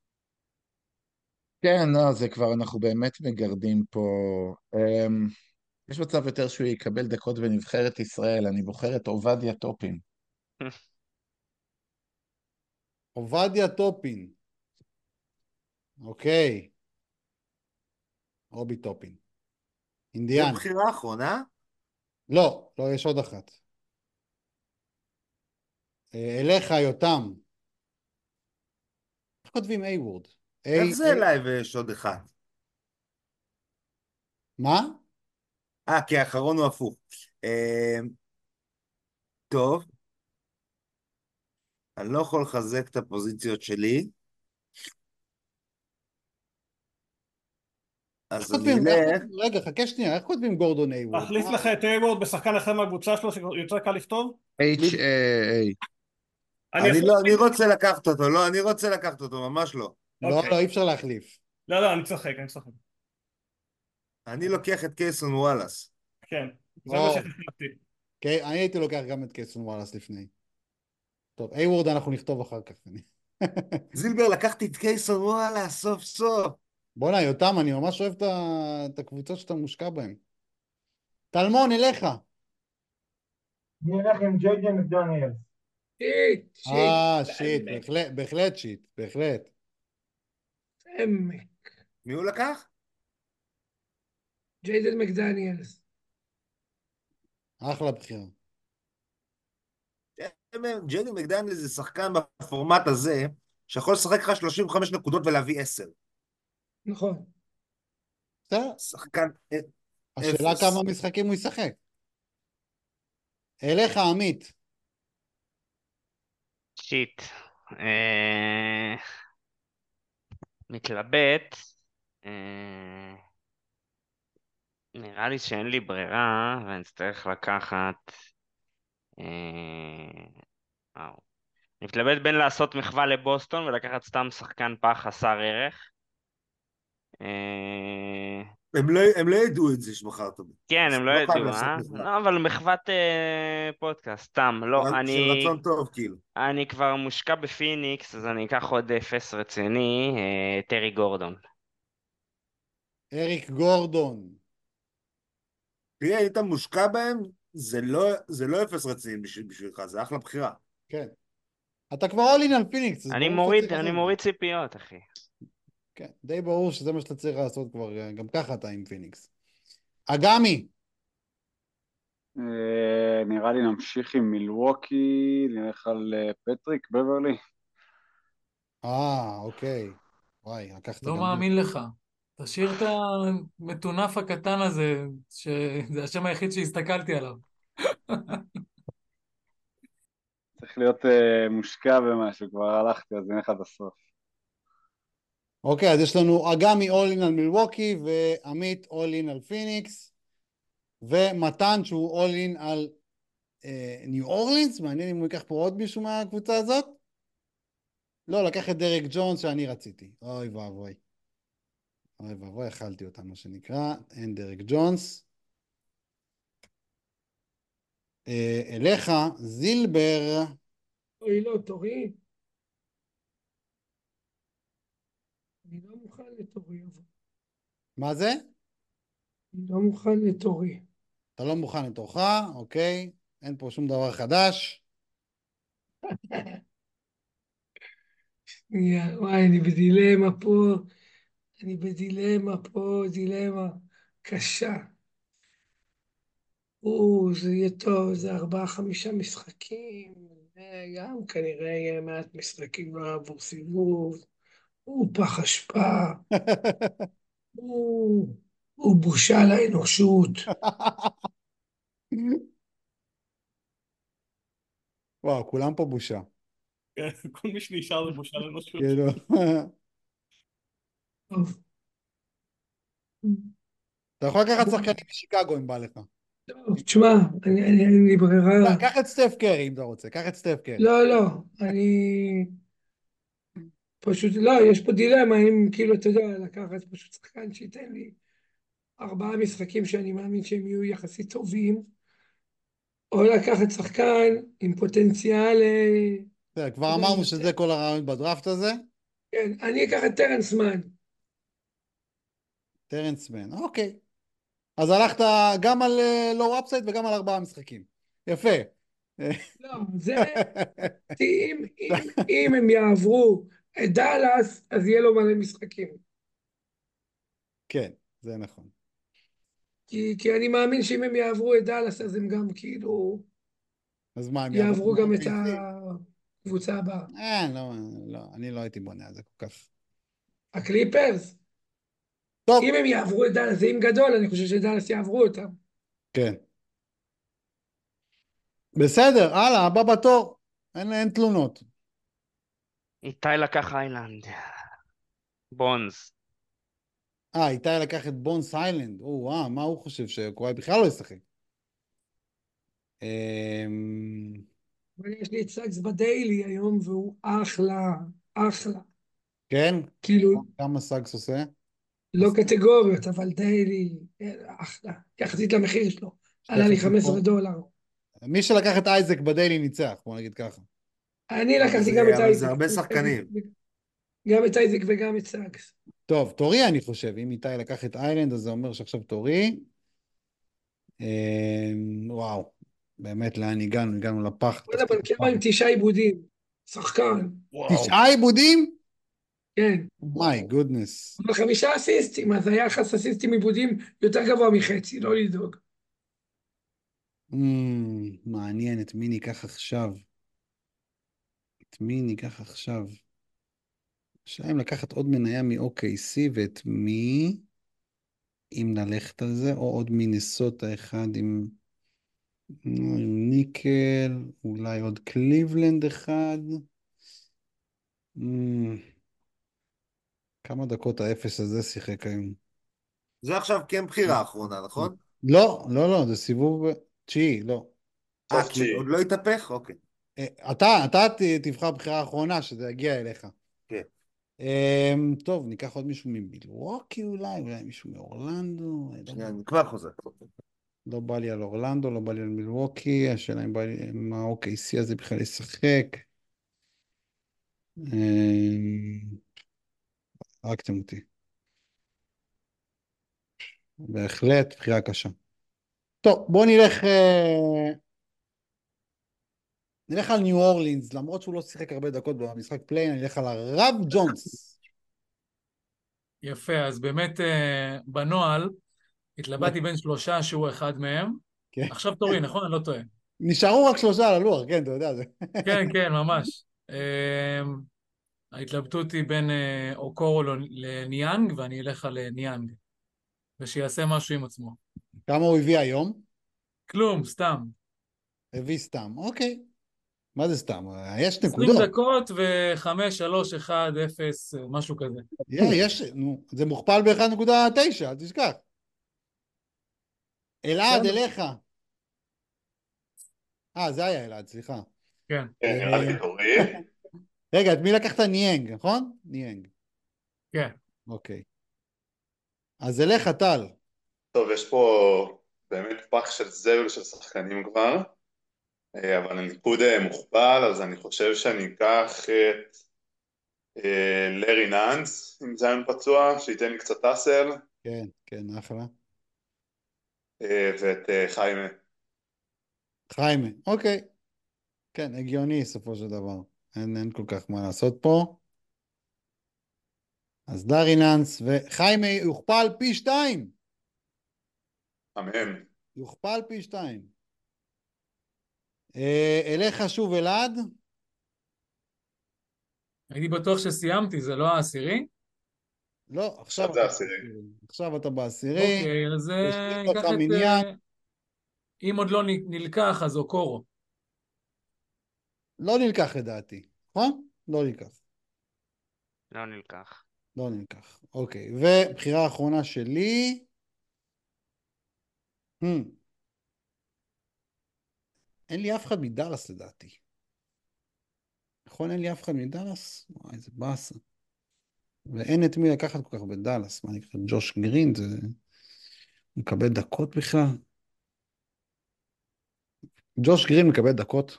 כן, לא, זה כבר, אנחנו באמת מגרדים פה. אמ, יש מצב יותר שהוא יקבל דקות בנבחרת ישראל, אני בוחר את עובדיה טופין. עובדיה טופין. אוקיי. רובי טופין. זו אינדיאן. בחירה אחרונה? לא, לא, יש עוד אחת. אה, אליך, יותם. איך כותבים איוורד? איך איי, זה איי, אליי ויש עוד אחד? מה? אה, כי האחרון הוא הפוך. אה, טוב, אני לא יכול לחזק את הפוזיציות שלי, איך אז אני כותבים, איך אלך. כותבים, רגע, חכה שנייה, איך כותבים גורדון איוורד? להחליף מה? לך את איוורד בשחקן אחר מהקבוצה שלו שיותר קל לכתוב? מי- אייץ' איי. אני אני יכול... לא, אני רוצה לקחת אותו, לא, אני רוצה לקחת אותו, ממש לא. לא, אוקיי. לא, אי אפשר להחליף. לא, לא, אני צוחק, אני צוחק. אני לוקח את קייסון וואלאס. כן, זה מה או, שחשבתי. אוקיי, אני הייתי לוקח גם את קייסון וואלאס לפני. טוב, איוורד אנחנו נכתוב אחר כך. זילבר, לקחתי את קייסון וואלאס, סוף סוף. בוא'נה, יותם, אני ממש אוהב את ה- את הקבוצות שאתה מושקע בהן. טלמון, אליך. אני אלך עם ג'יי ג'יי מקדניאלס. שיט, שיט, אה, שיט, באמת, בהחלט, בהחלט שיט, בהחלט. עמק. מי הוא לקח? ג'יידן מקדניאלס. אחלה בחירה. ג'יידי מקדניאלס זה שחקן בפורמט הזה, שיכול לשחק לך שלושים וחמש נקודות ולהביא עשר. נכון. בסדר, שחקן א- השאלה אפס. כמה משחקים הוא ישחק. אליך, עמית. שיט. אה, מתלבט. אה, נראה לי שאין לי ברירה ואני אצטרך לקחת. אה, וואו. אני מתלבט בין לעשות מחווה לבוסטון ולקחת סתם שחקן פח חסר ערך. אה, הם לא, הם לא ידעו את זה שמכרת בו. כן, אז הם אתה לא לא חייב ידעו, לעשות אה? מחווה. לא, אבל מחוות אה, פודקאסט, סתם. של, לא, של אני, רצון טוב, כאילו. אני כבר מושקע בפיניקס, אז אני אקח עוד אפס רציני, אה, טרי גורדון. אריק גורדון. תראה, היית מושקע בהם, זה לא, זה לא אפס רציני בשביל, בשבילך, זה אחלה בחירה. כן. אתה כבר all in על פיניקס, אז אני ברור שאתה צריך מוריד, אני לעשות את זה. מוריד ציפיות, אחי. כן, די ברור שזה מה שאתה צריך לעשות כבר, גם ככה אתה עם פיניקס. אגמי. אה, נראה לי נמשיך עם מילווקי, נלך על אה, פטריק בברלי. אה, אוקיי. וואי, לקחת לא גם... מאמין לך. תשאיר את המטונף הקטן הזה, שזה השם היחיד שהסתכלתי עליו. צריך להיות אה, מושקע במשהו, כבר הלכתי, אז נלך עד הסוף. אוקיי, אז יש לנו אגמי all in על מילווקי, ועמית all in על פיניקס, ומתן שהוא all in על אה, ניו אורלינס. מעניין אם הוא ייקח פה עוד מישהו מהקבוצה הזאת. לא, לקח את דרק ג'ונס שאני רציתי. אוי ואבוי. אוי ואבוי, אכלתי אותה, מה שנקרא. אין דרק ג'ונס. אה, אליך, זילבר. אוי, לא, תורי. אני לא מוכן לתורי, אבל. מה זה? אני לא מוכן לתורי. אתה לא מוכן לתורך, אוקיי. אין פה שום דבר חדש. יא, וואי, אני בדילמה פה. אני בדילמה פה, דילמה קשה. או, זה יהיה טוב, זה ארבעה, חמישה משחקים. גם כנראה יהיה מעט משחקים בעבור סיבוב. הוא פח אשפה. הוא, הוא בושה לאנושות. וואו, כולם פה בושה. כל מי שנשאר זה בושה לאנושות. כאילו. טוב. אתה יכול לקחת שחקנים משיקגו אם בא לך. טוב, תשמע, אני- אני- אין לי ברירה. קח את סטף קרי אם אתה רוצה, קח את סטף קרי. לא, לא, אני... פשוט, לא, יש פה דילמה, אם כאילו, אתה יודע, לקחת פשוט שחקן שייתן לי ארבעה משחקים שאני מאמין שהם יהיו יחסית טובים, או לקחת שחקן עם פוטנציאל... אה, בסדר, כבר אמרנו שזה כל הרעיון בדראפט הזה. כן, אני אקח את טרנס מן. טרנס מן, אוקיי. אז הלכת גם על לואו אפסייד וגם על ארבעה משחקים. יפה. לא, זה... אם, אם, אם הם יעברו את דאלאס, אז יהיה לו מלא משחקים. כן, זה נכון. כי, כי אני מאמין שאם הם יעברו את דאלאס, אז הם גם כאילו... אז מה, הם יעברו גם את ב-או קיי סי? הקבוצה הבאה. אה, לא, לא, אני לא הייתי בונה על זה כל כך. הקליפרס? טוב. אם הם יעברו את דאלאס, זה אם גדול, אני חושב שדאלאס יעברו אותם. כן. בסדר, הלאה, הבא בתור. אין, אין תלונות. איתי לקח איילנד. בונז. אה, איתי לקח את בונס איילנד. או, וואו, מה הוא חושב, שקוואי בכלל לא ישחק? אמ... אבל יש לי את סאקס בדיילי היום, והוא אחלה, אחלה. כן? כאילו, כמה סאגס עושה? לא קטגוריות, אבל דיילי, אחלה. יחסית למחיר שלו. עלה לי חמישה עשר דולר. מי שלקח את אייזק בדיילי ניצח, בוא נגיד ככה. אני אבל לקחתי זה- גם את אבל אייזק. זה הרבה שחקנים. גם את אייזק וגם את סאקס. טוב, תורי אני חושב. אם איתי לקח את איילנד, אז זה אומר שעכשיו תורי. אמ, וואו, באמת, לאן הגענו? הגענו לפח. בוא'נה, בנקמה עם תשעה עיבודים. שחקן. תשעה עיבודים? כן. מיי גודנס. אבל חמישה אסיסטים, אז היחס אסיסטים עיבודים יותר גבוה מחצי, לא לדאוג. אמ, מעניין, את מי ניקח עכשיו? את מי ניקח עכשיו? השאלה אם לקחת עוד מניה מ-או קיי סי ואת מי, אם נלכת על זה, או עוד מינסוטה אחד עם, עם ניקל, אולי עוד קליבלנד אחד. אמ, כמה דקות האפס הזה שיחק היום? זה עכשיו כן בחירה אחרונה, נכון? לא, לא, לא, זה סיבוב תשיעי, לא. אה, סוף כי תשיעי. עוד לא התהפך? אוקיי. אה, אתה, אתה ת- תבחר בחירה אחרונה שזה יגיע אליך. כן. אמ, טוב, ניקח עוד מישהו ממילווקי אולי, אולי מישהו מאורלנדו. לא שנייה, בא- אני כבר חוזר. לא בא לי על אורלנדו, לא בא לי על מילווקי, השאלה אם בא לי, אם ה-או-קיי-סי הזה בכלל ישחק. אמ, הרגתם אותי. בהחלט, בחירה קשה. טוב, בואו נלך, אה, נלך על ניו אורלינס, למרות שהוא לא שיחק הרבה דקות במשחק פליי, אני אלך על הרב ג'ונס. יפה, אז באמת אה, בנוהל התלבטתי בין שלושה שהוא אחד מהם. כן. עכשיו תורי, נכון? אני לא טועה. נשארו רק שלושה על הלוח, כן, אתה יודע זה. כן, כן, ממש. אה, ההתלבטות היא בין אה, אוקורו לניאנג, ואני אלך על אה, ניאנג, ושיעשה משהו עם עצמו. כמה הוא הביא היום? כלום, סתם. הביא סתם, אוקיי. מה זה סתם? יש עשרים נקודות. דקות ו-חמש, שלוש, אחד, אפס, משהו כזה. יא, יש, נו, זה מוכפל ב-אחת נקודה תשע, אל תשכח. אלעד, בסדר. אליך. אה, זה היה אלעד, סליחה. כן. כן, נראה אה, לי תורי. רגע, את מי לקחת? ניאנג, נכון? ניאנג. כן. אוקיי. אז אליך, טל. טוב, יש פה באמת פח של זבל של שחקנים כבר, אה, אבל הניקוד אה, מוכפל, אז אני חושב שאני אקח את אה, לארי נאנס, עם זיון פצוע, שייתן לי קצת טאסל, כן, כן, אחלה. אה, ואת אה, חיימה. חיימה, אוקיי. כן, הגיוני סופו של דבר. אין, אין כל כך מה לעשות פה. אז לארי נאנס וחיימה יוכפל פי שתיים. אמן. יוכפל פי שתיים. אה, אליך שוב אלעד. הייתי בטוח שסיימתי, זה לא העשירי? לא, עכשיו עכשיו זה אתה עשירי. בעשירי. עכשיו אתה בעשירי. אוקיי, אז השאיר אה, לך ניקח את... מניין. אה, אם עוד לא נ- נלקח, אז אוקורו. לא נלקח לדעתי, נכון? לא נלקח. לא נלקח. לא נלקח. אוקיי, ובחירה האחרונה שלי. Hmm. אין לי אף אחד מדלס לדעתי. נכון, אין לי אף אחד מדלס? וואי, איזה באסה. ואין את מי לקחת כל כך בדלס. מה נקרא? ג'וש גרין, זה... הוא מקבל דקות בכלל? ג'וש גרין מקבל דקות?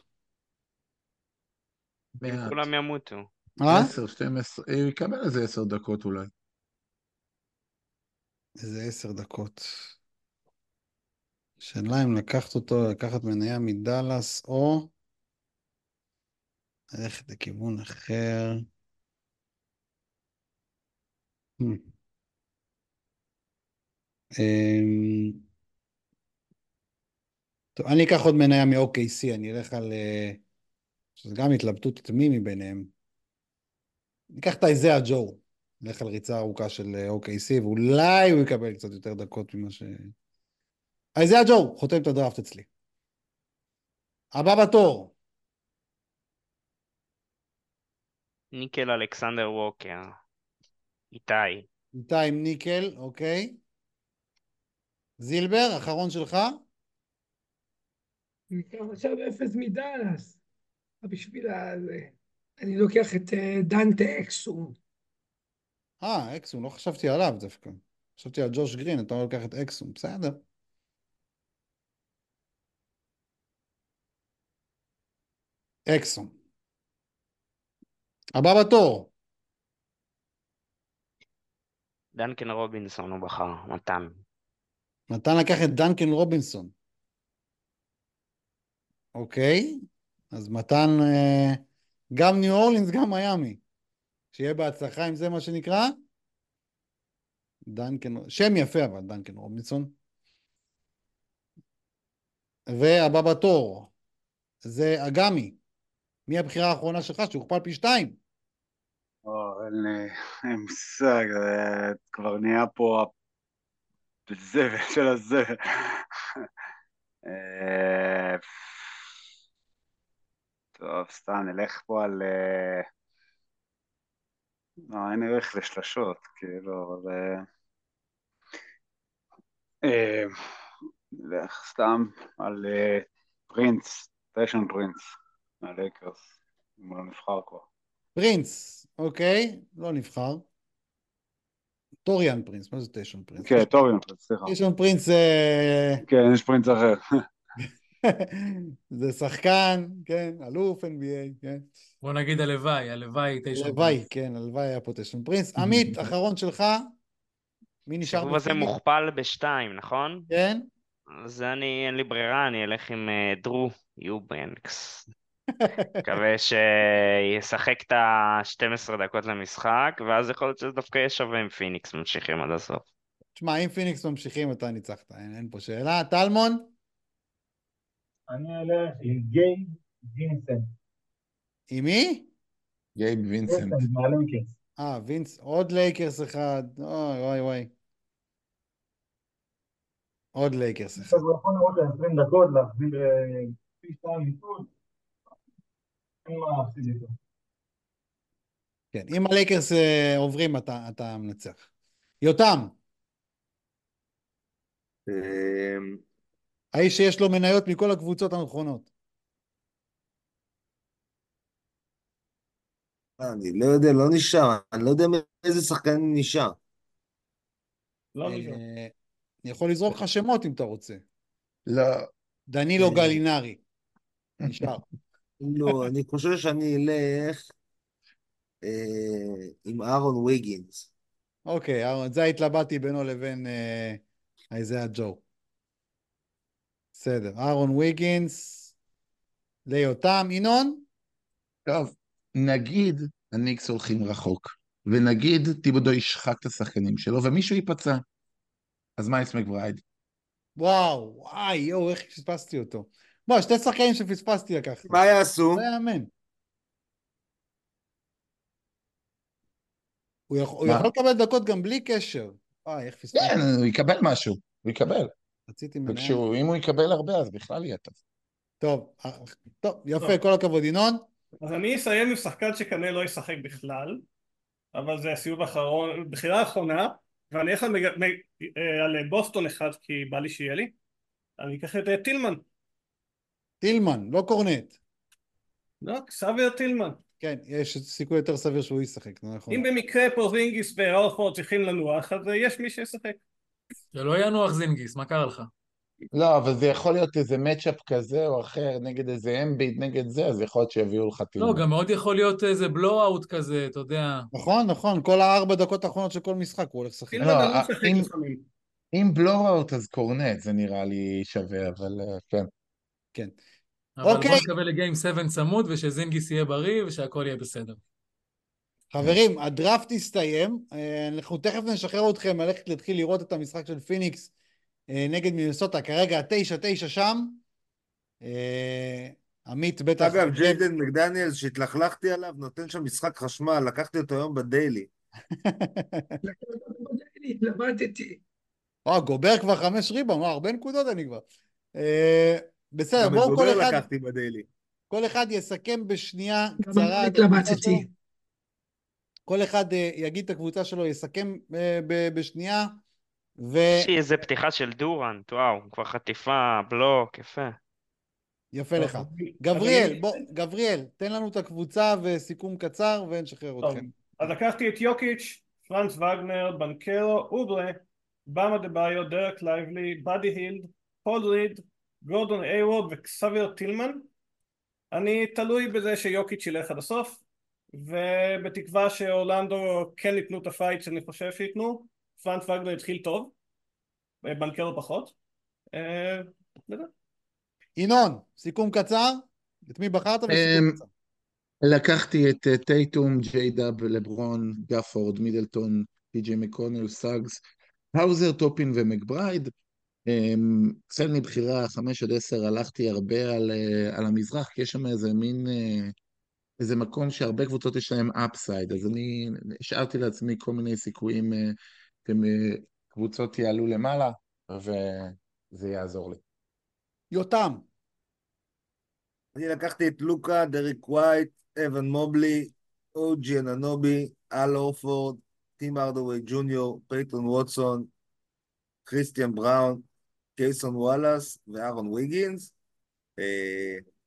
אם מעט. כולם ימותו. אה? עשר, שתים עשרה, הוא יקבל איזה עשר דקות אולי. איזה עשר דקות. שאלה אם לקחת אותו, לקחת מניה מדלס, או ללכת לכיוון אחר. Hmm. אמ, טוב, אני אקח עוד מניה מ-או קיי סי, אני אלך על... אה, שזה גם התלבטות תמימי ביניהם. ניקח את איזאה ג'ו. נלך על ריצה ארוכה של אה, או קיי סי, ואולי הוא יקבל קצת יותר דקות ממה ש... איזאה ג'ו, חותם את הדראפט אצלי. הבא בתור. ניקל אלכסנדר ווקר. איתי. איתי עם ניקל, אוקיי. זילבר, אחרון שלך. ניקח עכשיו אפס מדאלאס. בשביל ה... אני לוקח את אה, דנטה אקסום. אה, אקסום, לא חשבתי עליו דווקא. חשבתי על ג'וש גרין, אתה לא לוקח את אקסום, בסדר. אקסום. הבא בתור. דנקן רובינסון הוא בחר, מתן. מתן לקח את דנקן רובינסון. אוקיי, אז מתן, אה, גם ניו אורלינס, גם מיאמי. שיהיה בהצלחה עם זה מה שנקרא. דנקן, שם יפה אבל, דנקן רובינסון. והבא בתור, זה אגמי. מי הבחירה האחרונה שלך? שהוכפל פי שתיים. או, אין לי אין לי מושג, זה כבר נהיה פה הזבל של הזבל. אה, טוב, סתם נלך פה על... אה, לא, אין ערך לשלשות, כאילו, אבל... אה, אה, נלך סתם על אה, פרינס, פשן פרינס. מהלייקרס, אם הוא לא נבחר כבר. פרינס, אוקיי, לא נבחר. טוריאן פרינס, מה זה טיישון פרינס? כן, טוריאן פרינס, סליחה. טיישון פרינס זה... כן, יש פרינס אחר. זה שחקן, כן, אלוף אן בי איי, כן. בוא נגיד הלוואי, הלוואי טיישון הלוואי, פרינס. כן, הלוואי היה פה טיישון פרינס. עמית, אחרון שלך, מי נשאר הסיבוב הזה בפיניקס? מוכפל בשתיים, נכון? כן? אז אני, אין לי ברירה, אני אלך עם אה, דרו יובנקס. מקווה שישחק את ה-שתים עשרה דקות למשחק, ואז יכול להיות שזה דווקא יהיה שווה עם פיניקס, ממשיכים עד הסוף. תשמע, אם פיניקס ממשיכים, אתה ניצחת, אין, אין פה שאלה. טלמון? אני אלך עם גיי וינסנט. עם מי? גייב וינסנט. וינסנט מהלייקרס. אה, וינס, עוד לייקרס אחד, אוי, אוי, אוי. עוד לייקרס אחד. עכשיו הוא יכול לראות ל-עשרים דקות, להחזיר אה, פי שתיים מיטות. אין מה להפסיד איתו. כן, אם הלייקרס אה, עוברים, אתה, אתה מנצח. יותם, אמ, האיש שיש לו מניות מכל הקבוצות הנכונות. אני לא יודע, לא נשאר, אני לא יודע מאיזה שחקן נשאר. לא נשאר. אה, אני יכול לזרוק לך שמות אם אתה רוצה. לא. דנילו אה. גלינרי. נשאר. לא, אני חושב שאני אלך אה, עם אהרון ויגינס. אוקיי, אהרון, זה התלבטתי בינו לבין אה, איזיה ג'ו. בסדר, אהרון ויגינס, ליותם, ינון? טוב, נגיד הניקס הולכים רחוק, ונגיד טיבודו ישחק את השחקנים שלו, ומישהו ייפצע. אז מיילס מקברייד. וואו, וואי, יואו, איך פספסתי אותו. בוא, שתי שחקנים שפספסתי לקחתי. מה יעשו? לא יאמן. הוא יכול, הוא מה? יכול לקבל דקות גם בלי קשר. וואי, איך פספסתי. כן, הוא יקבל משהו, הוא יקבל. רציתי מנהל. וכשהוא, אם הוא יקבל הרבה, אז בכלל יהיה טוב. טוב, אה, טוב, יפה, טוב. כל הכבוד, ינון. אז אני אסיים עם שחקן שכנראה לא ישחק בכלל, אבל זה הסיבוב האחרון, בחירה האחרונה, ואני אלך על, מג... מג... אה, על בוסטון אחד, כי בא לי שיהיה לי. אני אקח את אה, טילמן. טילמן, לא קורנט. לא, סביר טילמן. כן, יש סיכוי יותר סביר שהוא ישחק, זה נכון. אם במקרה פורזינגיס והאורפורד צריכים לנוח, אז אה, יש מי שישחק. זה לא ינוח זינגיס, מה קרה לך? לא, אבל זה יכול להיות איזה מצ'אפ כזה או אחר, נגד איזה אמביט, נגד זה, אז יכול להיות שיביאו לך לא, טילמן. גם מאוד יכול להיות איזה בלואו-אוט כזה, אתה יודע. נכון, נכון, כל הארבע דקות האחרונות של כל משחק הוא הולך לשחק. טילמן לא, אמור אה, לשחק אם- לפעמים. אם בלואו-אוט אז קורנט, זה נראה לי שווה, אבל אה, כן. כן. אבל אוקיי. בוא נקווה לגיים שבע צמוד, ושזינגיס יהיה בריא, ושהכל יהיה בסדר. חברים, הדראפט הסתיים, אה, אנחנו תכף נשחרר אתכם ללכת להתחיל לראות את המשחק של פיניקס אה, נגד מינסוטה, כרגע התשע תשע שם. אה, עמית בטח... אגב, ג'יידן מקדניאלס שהתלכלכתי עליו, נותן שם משחק חשמל, לקחתי אותו היום בדיילי. למדתי. אה, גובר כבר חמש ריבאונד, מה, הרבה נקודות אני כבר. אה, בסדר, גם את בואו כל גובר אחד, לקחתי בדיילי. כל אחד יסכם בשנייה גם קצרה. אני את הקבוצה התלבטתי. שלו. כל אחד אה, יגיד את הקבוצה שלו, יסכם אה, ב- בשנייה, ו... יש לי איזה פתיחה של דורנט, וואו, כבר חטיפה, בלוק, יפה. יפה טוב, לך. אז אני- גבריאל, אז אני- בוא, גבריאל, תן לנו את הקבוצה וסיכום קצר ונשחרר טוב, אתכם. אז לקחתי את יוקיץ', פרנץ וגנר, בנקרו, אובלה, במה דביו, דרק לייבלי, באדי הילד, פול ריד, גורדון איוורד וקסביר טילמן. אני תלוי בזה שיוקיץ' ילך עד הסוף, ובתקווה שאורלנדו כן ייתנו את הפייט שאני חושב שייתנו. פרנץ וגנר התחיל טוב, בנקרו פחות. אה, בסדר. ינון, סיכום קצר? את מי בחרת וסיכום אמ, קצר? לקחתי את אה, טייטום, ג'יי דאב, לברון, גפורד, מידלטון, טי.ג'יי מקונל, סאגס, האוזר, טופין ומקברייד. אמ, החל מבחירה חמש עד עשר הלכתי הרבה על, אה, על המזרח, כי יש שם איזה מין, אה, איזה מקום שהרבה קבוצות יש להם אפסייד, אז אני השארתי לעצמי כל מיני סיכויים, אה, אה, קבוצות יעלו למעלה, וזה יעזור לי. יותם, אני לקחתי את לוקה, דריק ווייט, אבן מובלי, אוג'י אננובי, אל אורפורד, טים ארדווי ג'וניור, פייטון ווטסון, קריסטיאן בראון, קייסון וואלאס ואהרון ויגינס. אה,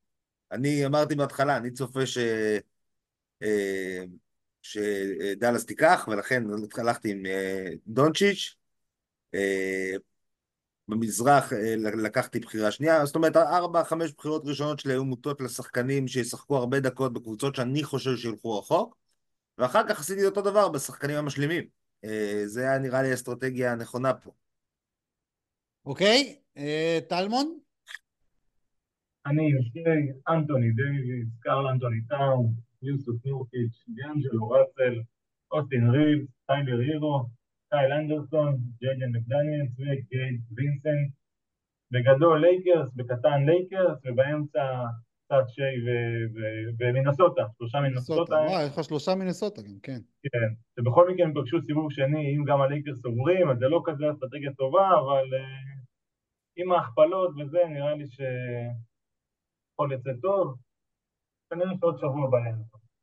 אני אמרתי בהתחלה, אני צופה ש... אה, שדאלאס תיקח, ולכן הלכתי עם אה, דונצ'יץ'. אה, במזרח אה, לקחתי בחירה שנייה, זאת אומרת, ארבע, חמש בחירות ראשונות שלי היו מוטות לשחקנים שישחקו הרבה דקות בקבוצות שאני חושב שילכו רחוק, ואחר כך עשיתי אותו דבר בשחקנים המשלימים. אה, זה היה נראה לי האסטרטגיה הנכונה פה. אוקיי, אה, טלמון? אני עם שי, אנטוני דייוויס, קרל אנטוני טאון, יוסוף נורקיץ', דיאנג'לו ראסל, אוסטין ריבס, טיילר הירו, קייל אנדרסון, ג'יילן מקדניאלס וגייד וינסנט. בגדול לייקרס, בקטן לייקרס, ובאמצע קצת שי ומינסוטה, שלושה מינסוטה, מינסוטה. וואי, יש לך שלושה מינסוטה גם, כן. כן, שבכל מקרה הם פגשו סיבוב שני, אם גם הלייקרס סוגרים, אז זה לא כזה אסטרטגיה טובה, אבל uh, עם ההכפלות וזה, נראה לי שיכול לצאת טוב. כנראה שעוד שבוע בהם.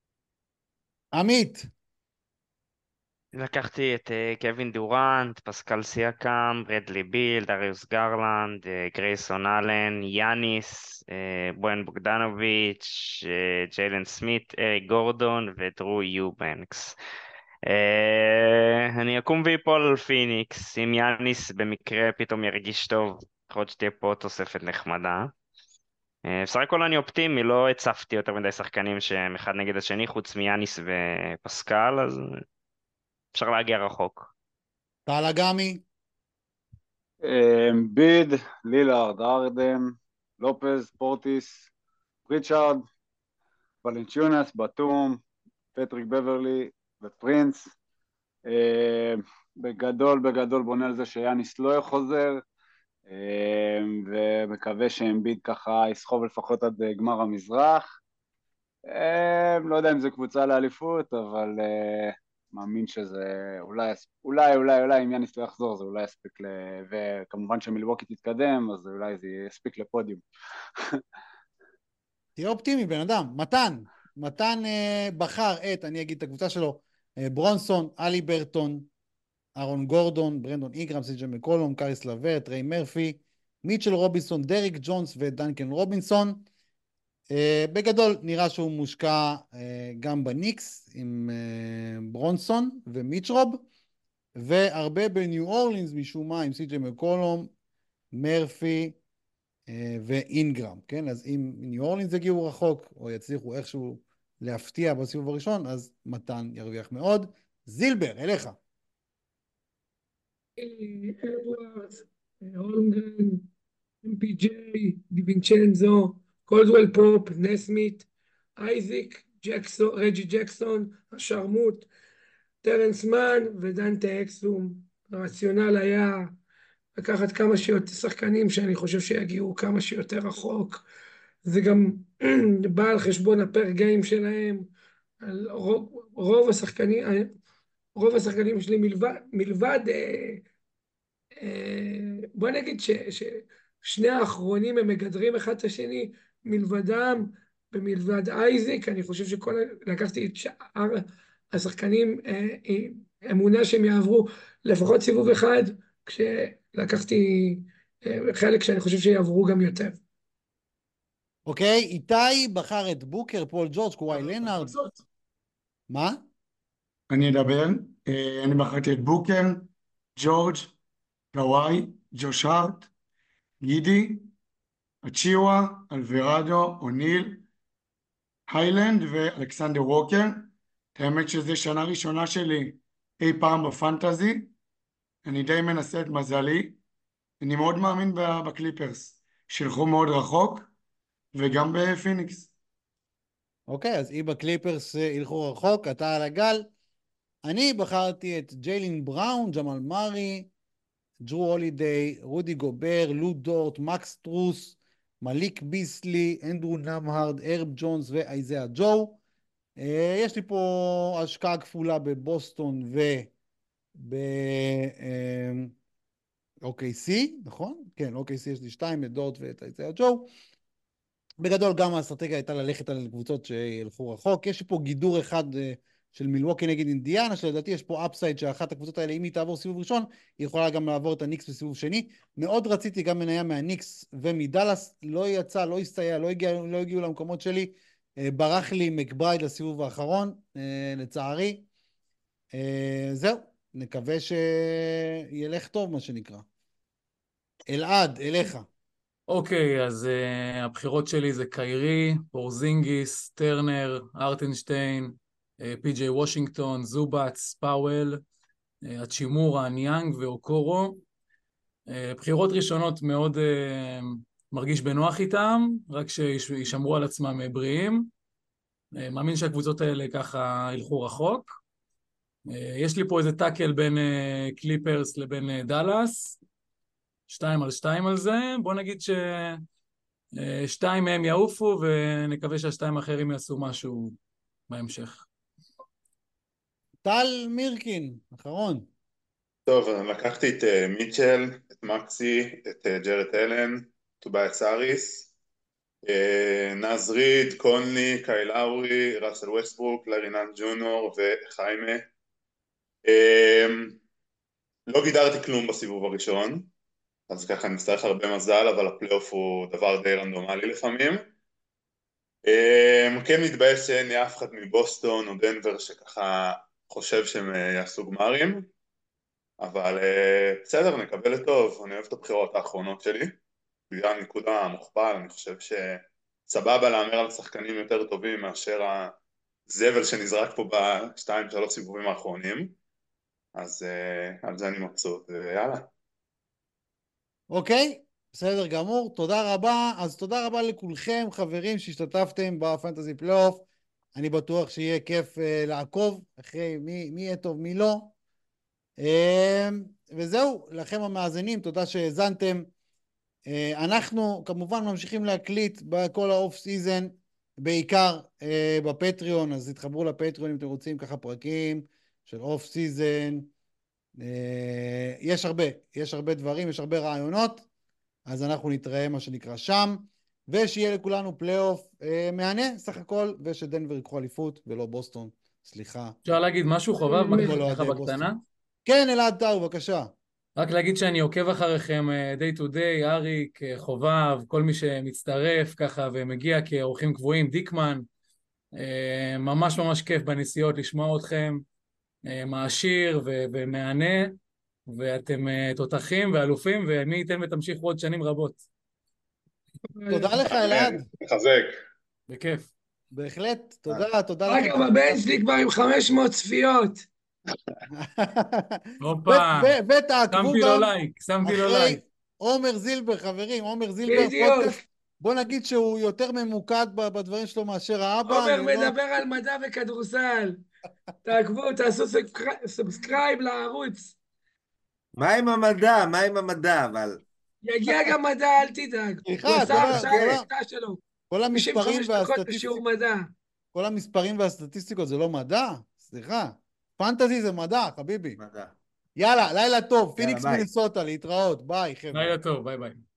עמית. לקחתי את uh, קווין דורנט, פסקל סיאקאם, ברדלי ביל, דריוס גרלנד, uh, גרייסון אלן, יאניס, uh, בויין בוגדנוביץ', uh, ג'יילן סמית, אריק גורדון ודרו יובנקס. Uh, אני אקום ויפול על פיניקס, אם יאניס במקרה פתאום ירגיש טוב, יכול להיות שתהיה פה תוספת נחמדה. Uh, בסך הכל אני אופטימי, לא הצפתי יותר מדי שחקנים שהם אחד נגד השני, חוץ מיאניס ופסקל, אז אפשר להגיע רחוק. טל אגמי? ביד, לילארד, ארדן, לופז, פורטיס, פריצ'ארד, ולנצ'יונס, בטום, פטריק בברלי ופרינס. בגדול, בגדול בונה על זה שיאניס לא יחוזר, ומקווה שאמביד ככה יסחוב לפחות עד גמר המזרח. לא יודע אם זה קבוצה לאליפות, אבל מאמין שזה אולי, אולי, אולי, אולי אם יאניס לא יחזור, זה אולי יספיק ל... וכמובן שמילווקי תתקדם, אז אולי זה יספיק לפודיום. תהיה אופטימי, בן אדם. מתן. מתן אה, בחר את, אני אגיד את הקבוצה שלו, אה, ברונסון, אלי ברטון, ארון גורדון, ברנדון אינגרם, סי.ג'יי מקולום, קאריס לברט, ריי מרפי, מיטשל רובינסון, דריק ג'ונס ודנקן רובינסון. Uh, בגדול נראה שהוא מושקע uh, גם בניקס עם uh, ברונסון ומיטשרוב, והרבה בניו אורלינס משום מה עם סי.ג'יי מקולום, מרפי uh, ואינגרם, כן? אז אם ניו אורלינס יגיעו רחוק או יצליחו איכשהו להפתיע בסיבוב הראשון, אז מתן ירוויח מאוד. זילבר, אליך. אדוארדס, הולמגרן, אם פי ג'יי, דיווינצ'נזו, קולדוול פופ, נסמית, אייזיק, ג'קסון, רג'י ג'קסון, השרמוט, טרנס מן ודנטה אקסום. הרציונל היה לקחת כמה שיותר שחקנים שאני חושב שיגיעו כמה שיותר רחוק. זה גם בא על חשבון הפר גיים שלהם. רוב, רוב השחקנים, רוב השחקנים שלי מלבד, מלבד אה, אה, בוא נגיד ש, ששני האחרונים הם מגדרים אחד את השני, מלבדם, במלבד אייזיק, אני חושב שכל, לקחתי את שאר השחקנים, אה, אה, אמונה שהם יעברו לפחות סיבוב אחד, כשלקחתי אה, חלק שאני חושב שיעברו גם יותר. אוקיי, איתי בחר את בוקר, פול ג'ורג', קוואי לנארד. מה? אני אדבר. אני בחרתי את בוקר, ג'ורג', קוואי, ג'וש הארט, גידי, אצ'יווה, אלברדו, אוניל, היילנד ואלכסנדר ווקר. האמת שזו שנה ראשונה שלי אי פעם בפנטזי. אני די מנסה את מזלי. אני מאוד מאמין בקליפרס, שילכו מאוד רחוק, וגם בפיניקס. אוקיי, אז אם בקליפרס ילכו רחוק, אתה על הגל. אני בחרתי את ג'יילין בראון, ג'מאל מארי, ג'רו הולידיי, רודי גובר, לו דורט, מקס טרוס, מליק ביסלי, אנדרו נמהרד, ארב ג'ונס ואייזאה ג'ו. יש לי פה השקעה כפולה בבוסטון וב אוקיי סי, נכון? כן, אוקיי סי יש לי שתיים, את דורט ואת אייזאה ג'ו. בגדול גם האסטרטגיה הייתה ללכת על קבוצות שילכו רחוק. יש לי פה גידור אחד של מילווקי נגד אינדיאנה, שלדעתי יש פה אפסייד שאחת הקבוצות האלה, אם היא תעבור סיבוב ראשון, היא יכולה גם לעבור את הניקס בסיבוב שני. מאוד רציתי גם מניה מהניקס ומדלס, לא יצא, לא הסתייע, לא הגיע, לא הגיעו למקומות שלי, ברח לי מקברייד לסיבוב האחרון, לצערי. זהו, נקווה שילך טוב, מה שנקרא. אלעד, אליך. אוקיי, אז uh, הבחירות שלי זה קיירי, פורזינגיס, טרנר, ארטנשטיין, uh, פי ג'יי וושינגטון, זובץ, פאוול, uh, הצ'ימורה, ניאנג ואוקורו. Uh, בחירות ראשונות מאוד uh, מרגיש בנוח איתם, רק שישמרו על עצמם בריאים. Uh, מאמין שהקבוצות האלה ככה ילכו רחוק. Uh, יש לי פה איזה טאקל בין uh, קליפרס לבין uh, דלס. שתיים על שתיים על זה, בוא נגיד ששתיים מהם יעופו, ונקווה שהשתיים האחרים יעשו משהו בהמשך. טל מירקין, אחרון. טוב, אני לקחתי את uh, מיטשל, את מקסי, את uh, ג'רד אלן, טובייס אריס, uh, נאז ריד, קונלי, קייל לאורי, ראסל ווסטברוק, לארי נאן ג'וניור וחיימה. Uh, לא גידרתי כלום בסיבוב הראשון, אז ככה נצטרך הרבה מזל, אבל הפלייאוף הוא דבר די רנדומלי לפעמים. כן מתבאס שאין לי אף אחד מבוסטון או דנבר שככה חושב שהם יעשו גמרים, אבל בסדר, נקבל את טוב, אני אוהב את הבחירות האחרונות שלי, בגלל ניקוד המוכפל, אני חושב שסבבה לאמר על שחקנים יותר טובים מאשר הזבל שנזרק פה בשתיים שלוש סיבובים האחרונים, אז על זה אני מבסוט, ויאללה. אוקיי, בסדר גמור, תודה רבה. אז תודה רבה לכולכם, חברים שהשתתפתם בפנטזי פלייאוף. אני בטוח שיהיה כיף uh, לעקוב אחרי מי, מי יהיה טוב, מי לא. Uh, וזהו, לכם המאזינים, תודה שהאזנתם. Uh, אנחנו כמובן ממשיכים להקליט בכל האוף סיזן, בעיקר uh, בפטריון, אז תתחברו לפטריון אם אתם רוצים ככה פרקים של אוף סיזן. Uh, יש הרבה, יש הרבה דברים, יש הרבה רעיונות, אז אנחנו נתראה מה שנקרא שם, ושיהיה לכולנו פלייאוף uh, מהנה סך הכל, ושדנבר יקחו אליפות ולא בוסטון, סליחה. אפשר להגיד משהו חובב, ככה בקטנה? כן, אלעד טאו, בבקשה. רק להגיד שאני עוקב אחריכם day to day, אריק, חובב, כל מי שמצטרף ככה ומגיע כאורחים קבועים, דיקמן, uh, ממש ממש כיף בנסיעות לשמוע אתכם, מעשיר ו- ומענה, ואתם uh, תותחים ואלופים, ומי ייתן ותמשיכו עוד שנים רבות. תודה לך, אלעד. מחזק. בכיף. בהחלט, תודה, תודה לך. אגב, הבן שלי כבר עם חמש מאות צפיות. הופה, ותעקבו שמתי לו גם לייק, שמתי לו אחרי לייק. עומר זילבר, חברים, עומר זילבר, בדיוק. פודקאסט. בוא נגיד שהוא יותר ממוקד בדברים שלו מאשר האבא. עומר מדבר על מדע וכדורסל. תעקבו, תעשו סאבסקרייב לערוץ. מה עם המדע? מה עם המדע, אבל... יגיע גם מדע, אל תדאג. סליחה, הוא עשה כל ה- עכשיו כל ה- את שלו. כל המספרים תשעים וחמש דקות והסטטיסטיקות, בשיעור מדע. כל המספרים והסטטיסטיקות זה לא מדע? סליחה. פנטזי זה מדע, חביבי. מדע. יאללה, לילה טוב. פיניקס ביי. מינסוטה, להתראות. ביי, חבר'ה. לילה טוב, ביי ביי.